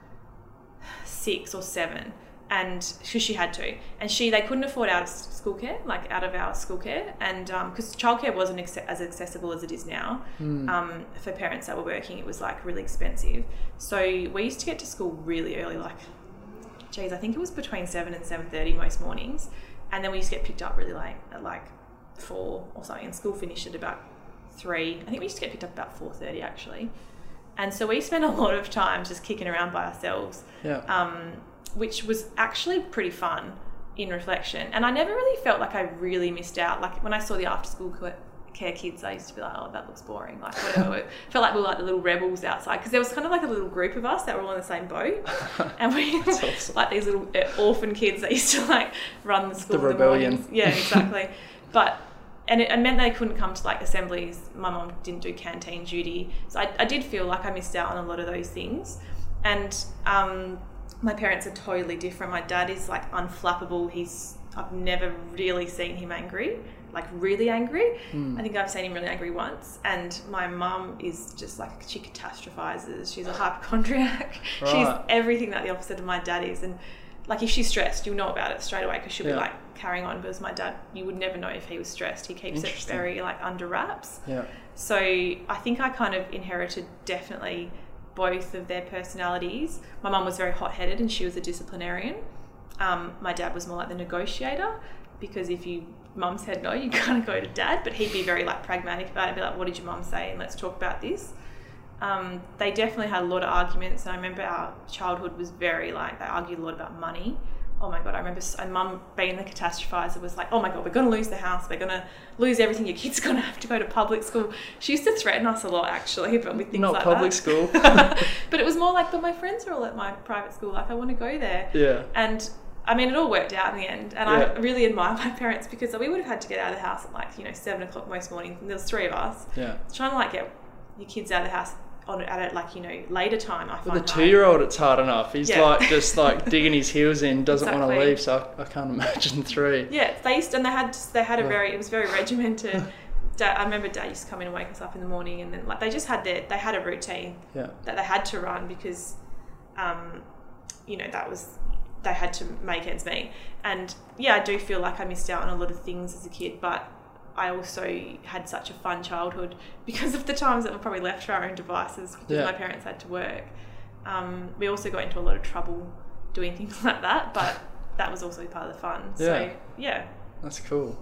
six or seven. And because she had to, and she they couldn't afford out of school care, like out of our school care, and because um, childcare wasn't ex- as accessible as it is now, mm. um, for parents that were working, it was like really expensive. So we used to get to school really early, like, geez, I think it was between seven and seven thirty most mornings, and then we used to get picked up really late at like four or something, and school finished at about three. I think we used to get picked up about four thirty actually, and so we spent a lot of time just kicking around by ourselves. Yeah. Um, which was actually pretty fun in reflection. And I never really felt like I really missed out. Like when I saw the after school care kids, I used to be like, oh, that looks boring. Like whatever. It felt like we were like the little rebels outside, because there was kind of like a little group of us that were all in the same boat. And we were awesome. Like these little orphan kids that used to like run the school. The rebellion. In the yeah, exactly. But and it, it meant they couldn't come to like assemblies. My mum didn't do canteen duty. So I, I did feel like I missed out on a lot of those things. And um my parents are totally different. My dad is like unflappable. He's, I've never really seen him angry, like really angry. Mm. I think I've seen him really angry once. And my mum is just like, she catastrophizes. She's a hypochondriac. Right. She's everything that the opposite of my dad is. And like if she's stressed, you'll know about it straight away because she'll yeah. be like carrying on. Because my dad, you would never know if he was stressed. He keeps it very like under wraps. Yeah. So I think I kind of inherited definitely both of their personalities. My mum was very hot-headed and she was a disciplinarian. Um, my dad was more like the negotiator, because if you mum said no, you kind of go to dad, but he'd be very like pragmatic about it, be like, what did your mum say, and let's talk about this. Um, they definitely had a lot of arguments, and I remember our childhood was very like, they argued a lot about money. Oh my God, I remember and mum being the catastrophizer was like, oh my God, we're going to lose the house. We're going to lose everything. Your kid's going to have to go to public school. She used to threaten us a lot actually, but with things Not like public that. school. But it was more like, but my friends are all at my private school. Like I want to go there. Yeah. And I mean, it all worked out in the end. And yeah. I really admire my parents, because we would have had to get out of the house at like, you know, seven o'clock most mornings. And there was three of us. Yeah. Trying to like get your kids out of the house on at a, like, you know, later time, I find. With a two-year-old, it's hard enough. He's yeah. like just like digging his heels in, doesn't exactly. want to leave. So I, I can't imagine three. Yeah, they used to, and they had they had a yeah. very it was very regimented. Dad, I remember Dad used to come in and wake us up in the morning, and then like they just had their they had a routine yeah. that they had to run because, um, you know, that was they had to make ends meet. And yeah, I do feel like I missed out on a lot of things as a kid, but I also had such a fun childhood because of the times that were probably left to our own devices because yeah. my parents had to work. Um, we also got into a lot of trouble doing things like that, but that was also part of the fun. Yeah. So, yeah. That's cool.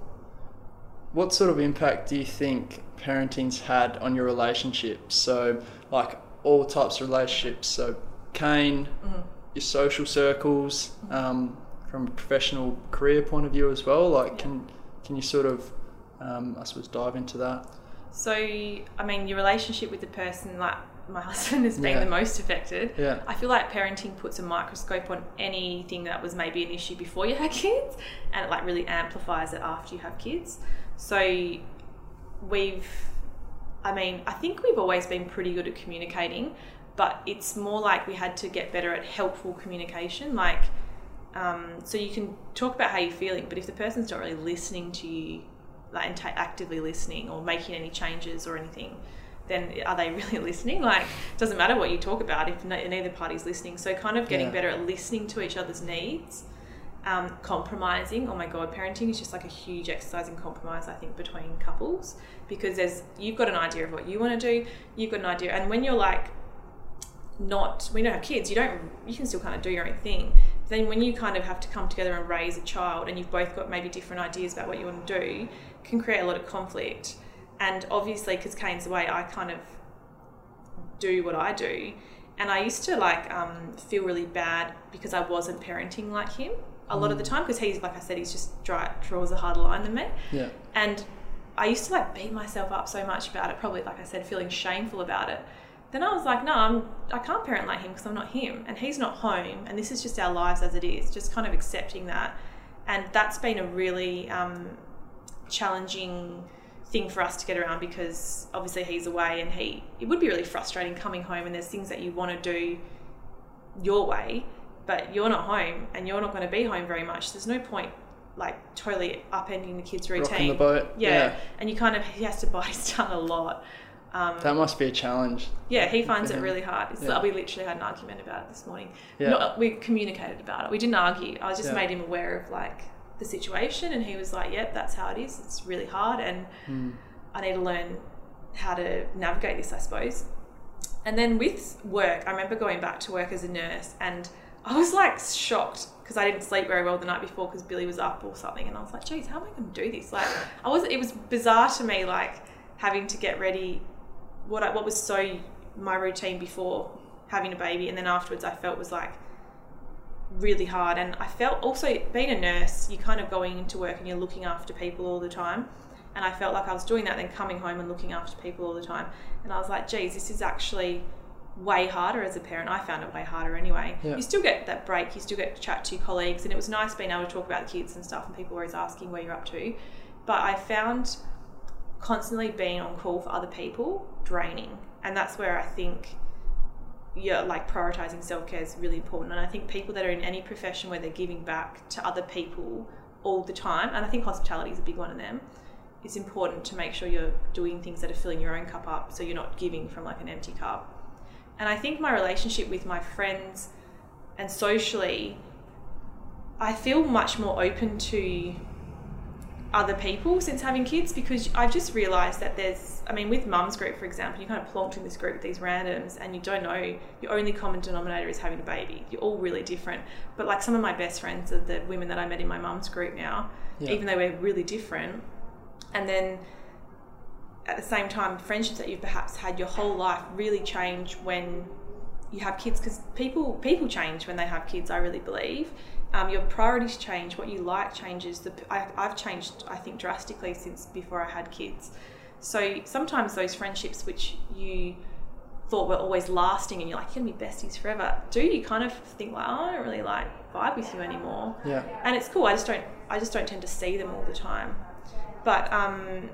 What sort of impact do you think parenting's had on your relationships? So, like all types of relationships. So, Kane, mm-hmm. your social circles, mm-hmm. um, from a professional career point of view as well. Like, yeah. can can you sort of Um, I suppose dive into that? So, I mean, your relationship with the person, like my husband, has been yeah. the most affected. Yeah. I feel like parenting puts a microscope on anything that was maybe an issue before you had kids, and it like really amplifies it after you have kids. So we've I mean, I think we've always been pretty good at communicating, but it's more like we had to get better at helpful communication. Like, um, so you can talk about how you're feeling, but if the person's not really listening to you, like, and ta- actively listening or making any changes or anything, then are they really listening? Like, it doesn't matter what you talk about if no, neither party's listening. So kind of getting Yeah. better at listening to each other's needs. Um, compromising, oh my God, parenting is just like a huge exercise in compromise, I think, between couples, because there's, you've got an idea of what you want to do, you've got an idea, and when you're like not, when you don't have kids, you don't, you can still kind of do your own thing. Then when you kind of have to come together and raise a child and you've both got maybe different ideas about what you want to do, can create a lot of conflict. And obviously, because Kane's away, I kind of do what I do, and I used to like um, feel really bad because I wasn't parenting like him a lot of the time, because he's, like I said, he's just dry, draws a harder line than me. Yeah. And I used to like beat myself up so much about it, probably, like I said, feeling shameful about it. Then I was like, no, I'm, I can't parent like him because I'm not him, and he's not home, and this is just our lives as it is, just kind of accepting that. And that's been a really um, challenging thing for us to get around, because obviously he's away, and he, it would be really frustrating coming home and there's things that you want to do your way, but you're not home and you're not going to be home very much. There's no point like totally upending the kids' routine. Rocking the boat. Yeah. yeah. And you kind of, he has to bite his tongue a lot. Um, That must be a challenge. yeah, he finds it him. really hard. It's, Yeah. We literally had an argument about it this morning. Yeah. Not, we communicated about it. We didn't argue. I just Yeah. made him aware of like the situation, and he was like, yep, that's how it is. It's really hard, and Mm. I need to learn how to navigate this, I suppose. And then with work, I remember going back to work as a nurse, and I was like shocked because I didn't sleep very well the night before because Billy was up or something, and I was like, geez, how am I going to do this? Like, I was, it was bizarre to me, like having to get ready. What I, what was so my routine before having a baby, and then afterwards I felt was like really hard. And I felt also, being a nurse, you're kind of going into work and you're looking after people all the time. And I felt like I was doing that, then coming home and looking after people all the time. And I was like, geez, this is actually way harder as a parent. I found it way harder anyway. Yeah. You still get that break, you still get to chat to your colleagues, and it was nice being able to talk about the kids and stuff, and people were always asking where you're up to. But I found constantly being on call for other people draining. And that's where I think, yeah, like prioritizing self-care is really important. And I think people that are in any profession where they're giving back to other people all the time, and I think hospitality is a big one of them, it's important to make sure you're doing things that are filling your own cup up, so you're not giving from like an empty cup. And I think my relationship with my friends and socially, I feel much more open to other people since having kids, because I've just realised that there's, I mean, with mum's group, for example, you kind of plonked in this group with these randoms, and you don't know, your only common denominator is having a baby. You're all really different. But like some of my best friends are the women that I met in my mum's group now, Yeah. even though we're really different. And then at the same time, friendships that you've perhaps had your whole life really change when you have kids, because people people change when they have kids, I really believe. Um, your priorities change, what you like changes. The, I, I've changed, I think, drastically since before I had kids. So sometimes those friendships which you thought were always lasting, and you're like, you're going to be besties forever, do you kind of think like, oh, I don't really like vibe with you anymore. Yeah. And it's cool, I just don't, I just don't tend to see them all the time. But um,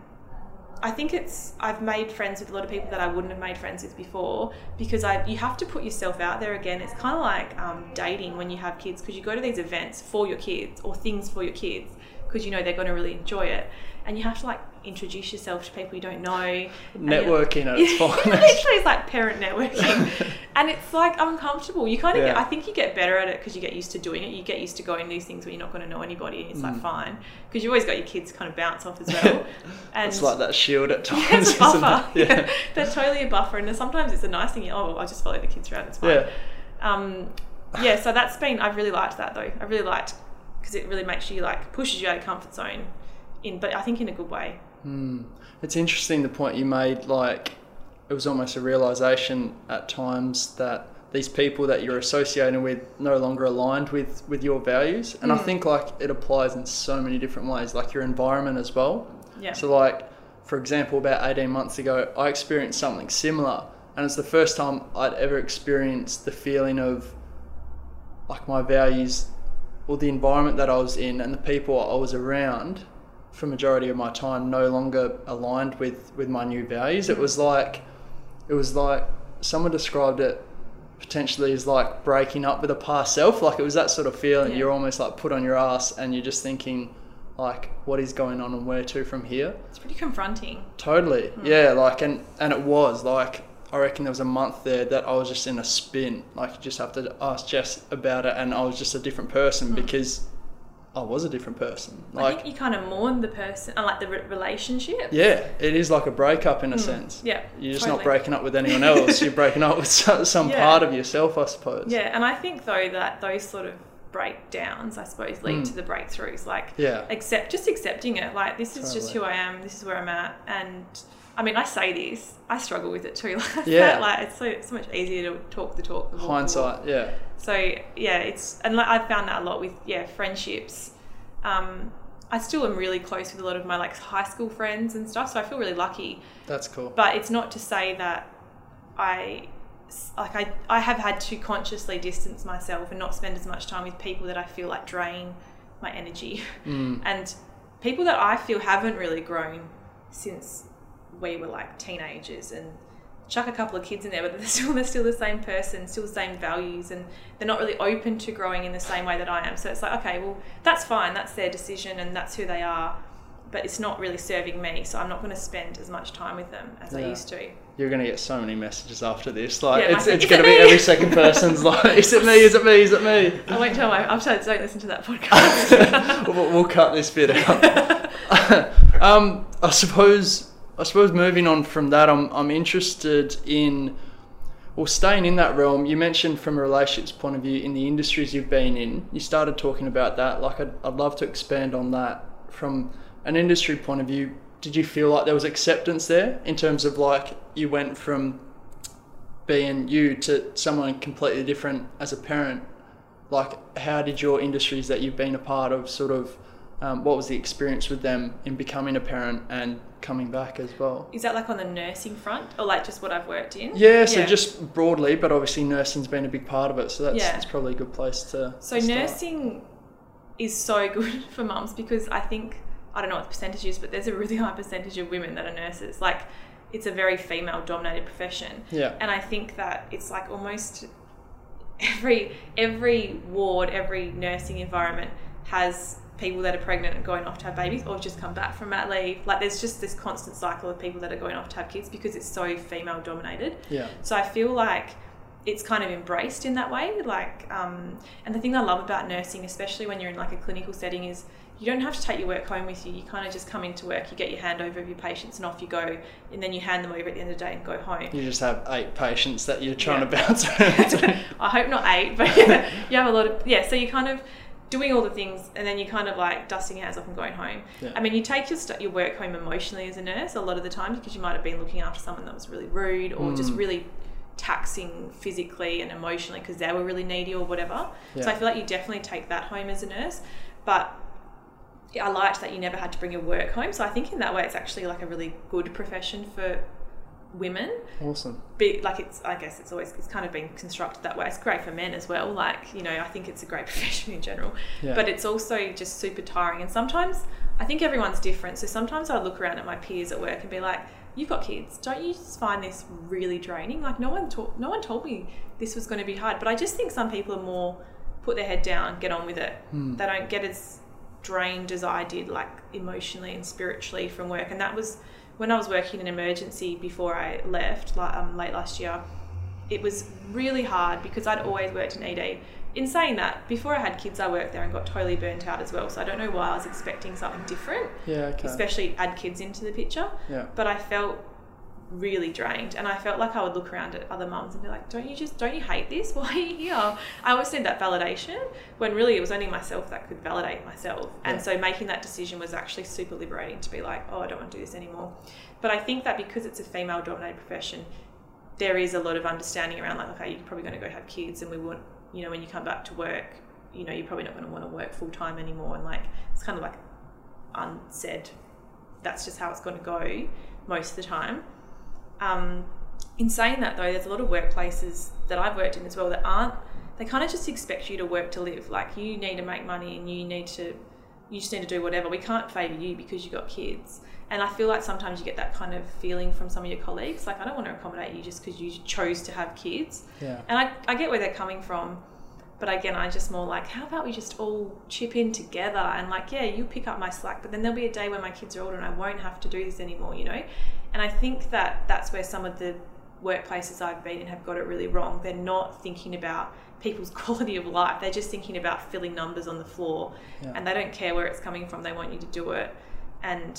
I think it's, I've made friends with a lot of people that I wouldn't have made friends with before, because I, you have to put yourself out there again. It's kind of like um, dating when you have kids, because you go to these events for your kids or things for your kids because you know they're going to really enjoy it, and you have to like introduce yourself to people you don't know. Networking at its finest. Literally, it's like parent networking. And it's like uncomfortable. You kind of Yeah. get, I think you get better at it because you get used to doing it. You get used to going to these things where you're not going to know anybody, and it's Mm. like fine, because you always got your kids kind of bounce off as well. And It's like that shield at times. yeah, it's a isn't buffer. it? Yeah. They're totally a buffer, and sometimes it's a nice thing. Oh, I'll just follow the kids around. It's fine. Yeah. Um, yeah. So that's been. I've really liked that though. I really liked, because it really makes you like, pushes you out of comfort zone, in but I think in a good way. Mm. It's interesting the point you made, like it was almost a realisation at times that these people that you're associating with no longer aligned with, with your values. And Mm. I think like it applies in so many different ways, like your environment as well. Yeah. So like, for example, about eighteen months ago, I experienced something similar, and it's the first time I'd ever experienced the feeling of like my values or the environment that I was in and the people I was around for majority of my time no longer aligned with, with my new values. It was like, it was like someone described it potentially as like breaking up with a past self. Like it was that sort of feeling. Yeah. You're almost like put on your ass and you're just thinking like, what is going on and where to from here? It's pretty confronting. Totally. Mm. Yeah. Like, and, and it was like, I reckon there was a month there that I was just in a spin. Like you just have to ask Jess about it, and I was just a different person mm. because I was a different person. Like, I think you kind of mourn the person, uh, like the re- relationship. Yeah, it is like a breakup in a mm. sense. Yeah, you're just totally. not breaking up with anyone else. You're breaking up with some, some yeah. part of yourself, I suppose. Yeah, and I think though that those sort of breakdowns, I suppose, lead mm. to the breakthroughs. Like, yeah, accept just accepting it. Like, this is totally. just who I am. This is where I'm at, and. I mean, I say this, I struggle with it too. Like, yeah. like it's so so much easier to talk the talk. The Hindsight, the yeah. So yeah, it's and like I've found that a lot with yeah friendships. Um, I still am really close with a lot of my like high school friends and stuff. So I feel really lucky. That's cool. But it's not to say that I like I I have had to consciously distance myself and not spend as much time with people that I feel like drain my energy, mm. and people that I feel haven't really grown since we were like teenagers, and chuck a couple of kids in there, but they're still they're still the same person, still the same values, and they're not really open to growing in the same way that I am. So it's like, okay, well, that's fine, that's their decision and that's who they are, but it's not really serving me, so I'm not going to spend as much time with them as yeah. I used to. You're going to get so many messages after this. Like, yeah, it's, it's going to be every second person's like, is it me, is it me, is it me? I won't tell my, I've said don't listen to that podcast. we'll, we'll cut this bit out. um, I suppose... I suppose moving on from that, I'm I'm interested in, well, staying in that realm. You mentioned from a relationships point of view in the industries you've been in. You started talking about that. Like, I'd, I'd love to expand on that from an industry point of view. Did you feel like there was acceptance there in terms of like you went from being you to someone completely different as a parent? Like, how did your industries that you've been a part of sort of, um, what was the experience with them in becoming a parent and coming back as well? Is that like on the nursing front or like just what I've worked in? Yeah, so yeah. just broadly, but obviously nursing's been a big part of it, so that's, yeah. that's probably a good place to So to nursing is so good for mums because I think, I don't know what the percentage is, but there's a really high percentage of women that are nurses. Like, it's a very female dominated profession. Yeah. And I think that it's like almost every every ward, every nursing environment has people that are pregnant and going off to have babies or just come back from mat leave. Like, there's just this constant cycle of people that are going off to have kids because it's so female dominated. Yeah. So I feel like it's kind of embraced in that way. Like, um, and the thing I love about nursing, especially when you're in like a clinical setting, is you don't have to take your work home with you. You kind of just come into work, you get your handover of your patients and off you go, and then you hand them over at the end of the day and go home. You just have eight patients that you're trying yeah. to bounce around. I hope not eight, but yeah, you have a lot of, yeah, so you kind of doing all the things and then you kind of like dusting your hands off and going home. Yeah. I mean, you take your st- your work home emotionally as a nurse a lot of the time because you might have been looking after someone that was really rude or mm. just really taxing physically and emotionally because they were really needy or whatever. Yeah. So I feel like you definitely take that home as a nurse. But I liked that you never had to bring your work home. So I think in that way it's actually like a really good profession for women. Awesome. But like, it's, I guess it's always, it's kind of been constructed that way. It's great for men as well. Like, you know, I think it's a great profession in general, yeah. but it's also just super tiring. And sometimes I think everyone's different. So sometimes I look around at my peers at work and be like, you've got kids. Don't you just find this really draining? Like, no one taught, no one told me this was going to be hard, but I just think some people are more put their head down, get on with it. Hmm. They don't get as drained as I did, like emotionally and spiritually from work. And that was when I was working in emergency before I left, like um, late last year. It was really hard because I'd always worked in E D. In saying that, before I had kids, I worked there and got totally burnt out as well. So I don't know why I was expecting something different. Yeah, okay. Especially add kids into the picture. Yeah. But I felt really drained, and I felt like I would look around at other mums and be like, don't you just don't you hate this? Why are you here? I always need that validation when really it was only myself that could validate myself. And yeah. so making that decision was actually super liberating to be like, oh, I don't want to do this anymore. But I think that because it's a female dominated profession, there is a lot of understanding around like, okay, you're probably going to go have kids, and we want, you know, when you come back to work, you know, you're probably not going to want to work full time anymore. And like, it's kind of like unsaid, that's just how it's going to go most of the time. Um, in saying that though, there's a lot of workplaces that I've worked in as well that aren't, they kind of just expect you to work to live. Like, you need to make money and you need to you just need to do whatever. We can't favour you because you've got kids. And I feel like sometimes you get that kind of feeling from some of your colleagues, like, I don't want to accommodate you just because you chose to have kids. Yeah. And I, I get where they're coming from. But again, I just more like, how about we just all chip in together and like, yeah, you pick up my slack, but then there'll be a day when my kids are older and I won't have to do this anymore, you know? And I think that that's where some of the workplaces I've been in have got it really wrong. They're not thinking about people's quality of life. They're just thinking about filling numbers on the floor, yeah. and they don't care where it's coming from. They want you to do it. And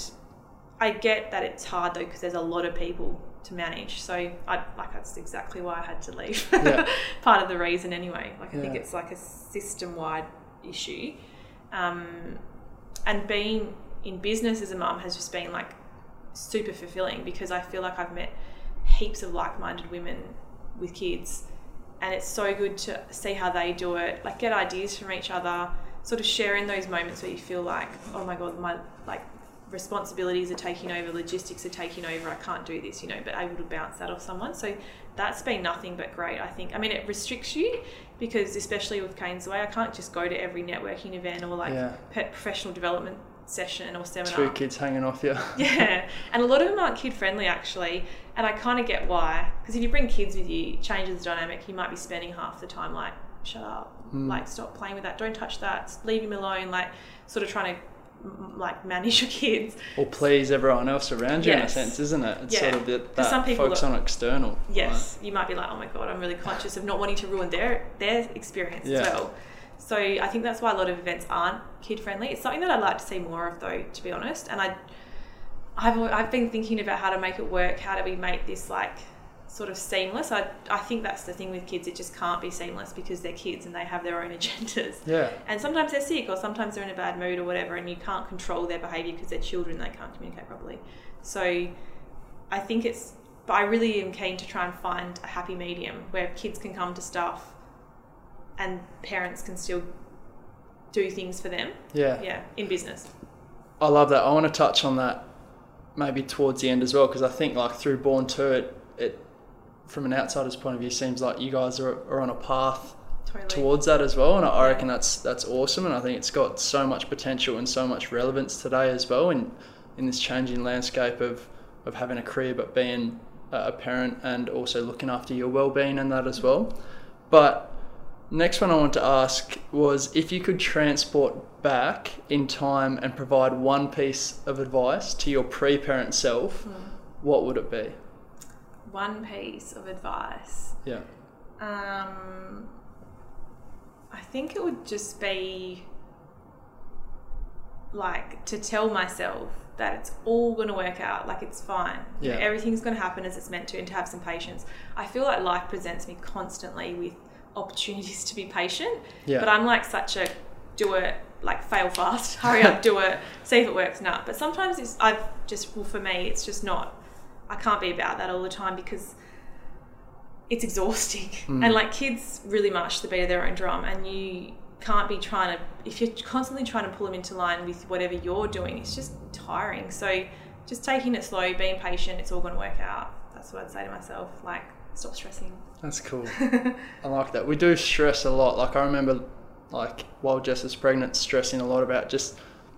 I get that it's hard though, because there's a lot of people to manage. So I like that's exactly why I had to leave. Yeah. Part of the reason anyway. Like I yeah. think it's like a system-wide issue. Um, and being in business as a mum has just been like super fulfilling, because I feel like I've met heaps of like-minded women with kids, and it's so good to see how they do it, like get ideas from each other, sort of share in those moments where you feel like, oh my God, my like responsibilities are taking over, logistics are taking over, I can't do this, you know, but able to bounce that off someone. So that's been nothing but great, I think. I mean, it restricts you because, especially with Canes Way, I can't just go to every networking event or like yeah. professional development session or seminar. Two kids hanging off you. Yeah, and a lot of them aren't kid friendly actually, and I kind of get why, because if you bring kids with you, it changes the dynamic. You might be spending half the time like, shut up, mm. like stop playing with that, don't touch that, leave him alone, like sort of trying to like manage your kids or please everyone else around you. Yes. In a sense, isn't it? It's yeah. sort of the, that some people focus look, on external. Yes, right? You might be like, oh my God, I'm really conscious of not wanting to ruin their their experience yeah. as well. So I think that's why a lot of events aren't kid friendly. It's something that I'd like to see more of though, to be honest. And I, I've I've been thinking about how to make it work. How do we make this like sort of seamless? I I think that's the thing with kids. It just can't be seamless because they're kids and they have their own agendas. Yeah. And sometimes they're sick or sometimes they're in a bad mood or whatever, and you can't control their behaviour because they're children. They can't communicate properly. So I think it's. But I really am keen to try and find a happy medium where kids can come to stuff and parents can still do things for them. Yeah. Yeah, in business. I love that. I want to touch on that maybe towards the end as well, because I think like through Born to it, it from an outsider's point of view seems like you guys are, are on a path totally. Towards that as well, and I, yeah. I reckon that's that's awesome, and I think it's got so much potential and so much relevance today as well in in this changing landscape of of having a career but being a parent and also looking after your well-being and that as well. But next one I want to ask was, if you could transport back in time and provide one piece of advice to your pre-parent self, mm. what would it be? One piece of advice? Yeah. Um, I think it would just be like to tell myself that it's all going to work out, like it's fine. Yeah. You know, everything's going to happen as it's meant to, and to have some patience. I feel like life presents me constantly with opportunities to be patient, yeah. but I'm like such a do it, like fail fast, hurry up, do it, see if it works. Nah, but sometimes it's I've just well, for me it's just not. I can't be about that all the time because it's exhausting, mm. and like kids really march to the beat of their own drum, and you can't be trying to if you're constantly trying to pull them into line with whatever you're doing. It's just tiring. So just taking it slow, being patient, it's all going to work out. That's what I'd say to myself. Like, stop stressing. That's cool. I like that. We do stress a lot. Like I remember, like while Jess was pregnant, stressing a lot about just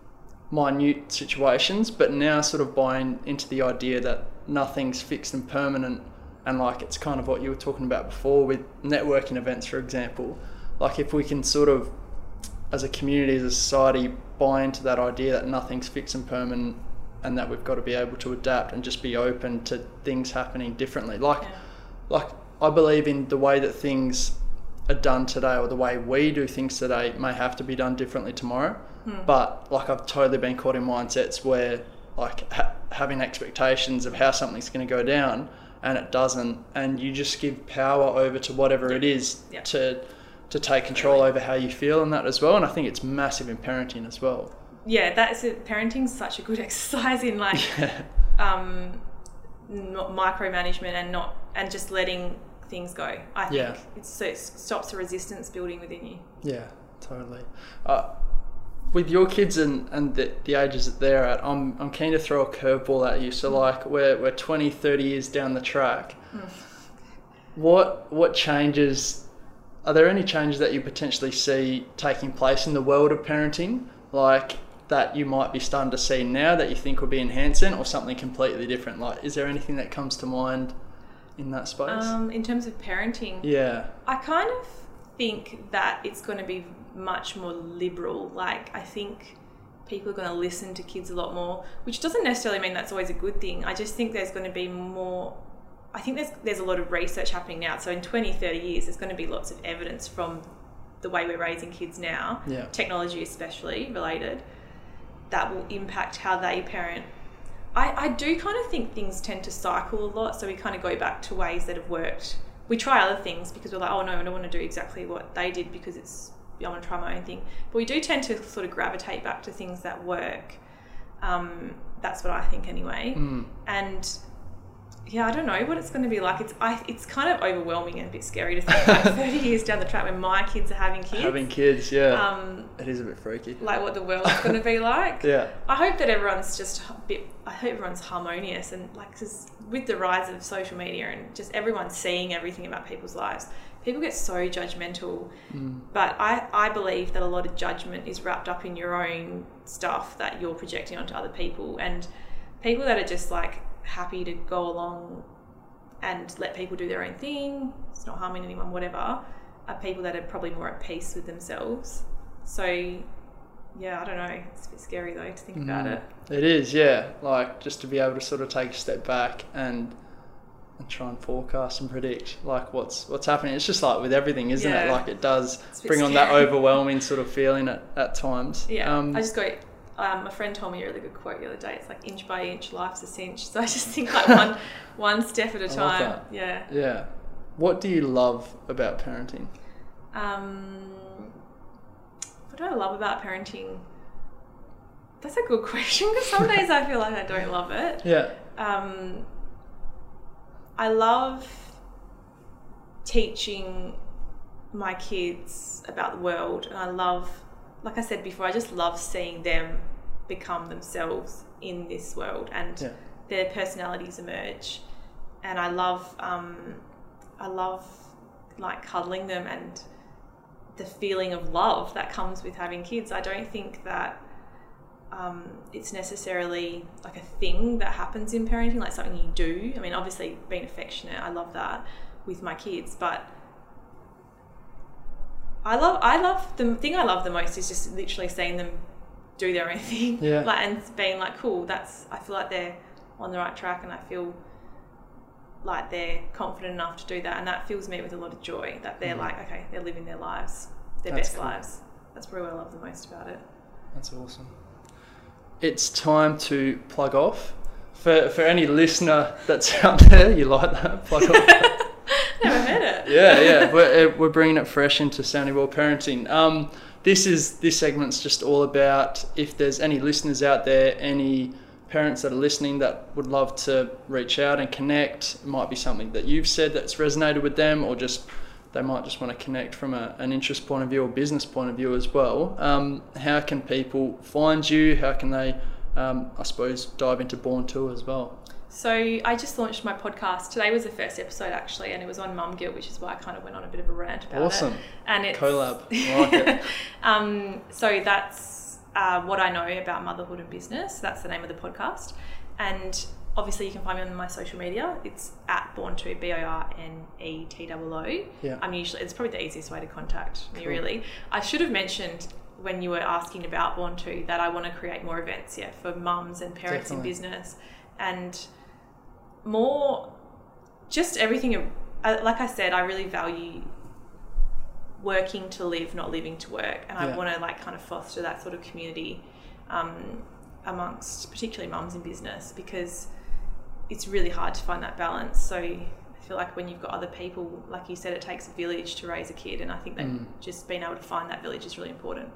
minute situations, but now sort of buying into the idea that nothing's fixed and permanent, and like it's kind of what you were talking about before with networking events, for example. Like if we can sort of, as a community, as a society, buy into that idea that nothing's fixed and permanent, and that we've got to be able to adapt and just be open to things happening differently. Like, yeah. like I believe in the way that things are done today, or the way we do things today may have to be done differently tomorrow. Hmm. But like I've totally been caught in mindsets where like ha- having expectations of how something's going to go down and it doesn't, and you just give power over to whatever yeah. it is yeah. to to take control over how you feel and that as well. And I think it's massive in parenting as well. Yeah, that's it. Parenting's such a good exercise in like yeah. um, not micromanagement and not and just letting things go. I think yeah. it's, so it stops the resistance building within you. Yeah, totally. Uh, with your kids and, and the, the ages that they're at, I'm I'm keen to throw a curveball at you. So mm. like we're we're twenty, thirty years down the track. Mm. What what changes? Are there any changes that you potentially see taking place in the world of parenting? Like, that you might be starting to see now that you think will be enhancing, or something completely different? Like, is there anything that comes to mind in that space? Um, in terms of parenting, yeah, I kind of think that it's going to be much more liberal. Like, I think people are going to listen to kids a lot more, which doesn't necessarily mean that's always a good thing. I just think there's going to be more. I think there's there's a lot of research happening now. So in twenty, thirty years, there's going to be lots of evidence from the way we're raising kids now, yeah. technology especially related, that will impact how they parent. I, I do kind of think things tend to cycle a lot, so we kind of go back to ways that have worked. We try other things because we're like, oh no, I don't want to do exactly what they did because it's, I want to try my own thing. But we do tend to sort of gravitate back to things that work. Um, that's what I think anyway. Mm. And yeah, I don't know what it's going to be like. It's I, it's kind of overwhelming and a bit scary to think like thirty years down the track when my kids are having kids. Having kids, yeah. Um, it is a bit freaky. Like what the world's going to be like. Yeah. I hope that everyone's just a bit, I hope everyone's harmonious, and like, because with the rise of social media and just everyone seeing everything about people's lives, people get so judgmental. Mm. But I, I believe that a lot of judgment is wrapped up in your own stuff that you're projecting onto other people, and people that are just like happy to go along and let people do their own thing, it's not harming anyone, whatever, are people that are probably more at peace with themselves. So yeah, I don't know, it's a bit scary though to think mm. about it. It is, yeah, like just to be able to sort of take a step back and and try and forecast and predict like what's what's happening. It's just like with everything, isn't yeah. it? Like it does bring scary. on that overwhelming sort of feeling at, at times. Yeah, um, I just go, Um, a friend told me a really good quote the other day. It's like inch by inch, life's a cinch. So I just think like one one step at a I time. love that. Yeah. Yeah. What do you love about parenting? Um, what do I love about parenting? That's a good question, because some days I feel like I don't love it. Yeah. Um, I love teaching my kids about the world, and I love, like I said before, I just love seeing them become themselves in this world, and yeah. their personalities emerge. And I love, um, I love like cuddling them and the feeling of love that comes with having kids. I don't think that um, it's necessarily like a thing that happens in parenting, like something you do. I mean, obviously being affectionate, I love that with my kids, but I love, I love, the thing I love the most is just literally seeing them do their own thing. Yeah. Like, and being like, cool, that's, I feel like they're on the right track, and I feel like they're confident enough to do that. And that fills me with a lot of joy that they're mm. like, okay, they're living their lives, their that's best cool. lives. That's probably what I love the most about it. That's awesome. It's time to plug off. For, for any listener that's out there, you like that? Plug off. Never heard it. Yeah, yeah. We're, we're bringing it fresh into Sounding Well Parenting. Um, this is this segment's just all about if there's any listeners out there, any parents that are listening that would love to reach out and connect. It might be something that you've said that's resonated with them, or just they might just want to connect from a, an interest point of view or business point of view as well. Um, how can people find you? How can they, um, I suppose, dive into Born To as well? So I just launched my podcast. Today was the first episode actually, and it was on Mum Guilt, which is why I kind of went on a bit of a rant about awesome. it. Awesome. And it's collab. I like it. um, so that's uh, what I know about motherhood and business. That's the name of the podcast. And obviously you can find me on my social media. It's at Born To, B O R N E T O O. Yeah. I'm usually, it's probably the easiest way to contact me, cool. really. I should have mentioned when you were asking about Born To that I want to create more events, yeah, for mums and parents Definitely. In business, and more just everything. Like I said, I really value working to live, not living to work, and I yeah. want to like kind of foster that sort of community um, amongst particularly mums in business, because it's really hard to find that balance. So I feel like when you've got other people, like you said, it takes a village to raise a kid, and I think that mm. just being able to find that village is really important.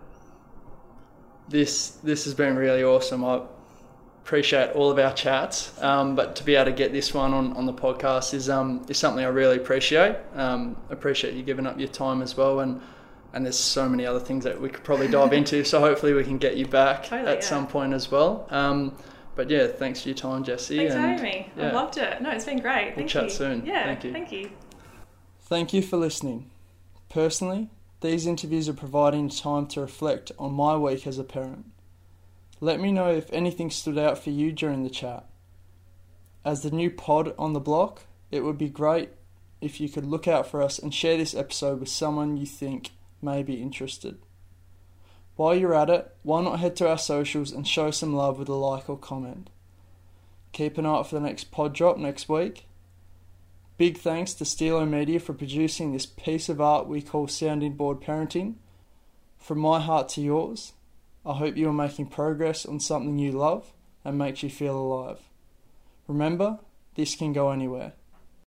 This this has been really awesome. I appreciate all of our chats, um, but to be able to get this one on, on the podcast is um is something I really appreciate. Um, appreciate you giving up your time as well, and and there's so many other things that we could probably dive into. So hopefully we can get you back totally, at yeah. some point as well. Um, but yeah, thanks for your time, Jessie. Thanks and, for having me. Yeah. I loved it. No, it's been great. We'll Thank chat you. soon. Yeah, thank you. Thank you. Thank you for listening. Personally, these interviews are providing time to reflect on my week as a parent. Let me know if anything stood out for you during the chat. As the new pod on the block, it would be great if you could look out for us and share this episode with someone you think may be interested. While you're at it, why not head to our socials and show some love with a like or comment. Keep an eye out for the next pod drop next week. Big thanks to Stilo Media for producing this piece of art we call Sounding Board Parenting. From my heart to yours, I hope you are making progress on something you love and makes you feel alive. Remember, this can go anywhere.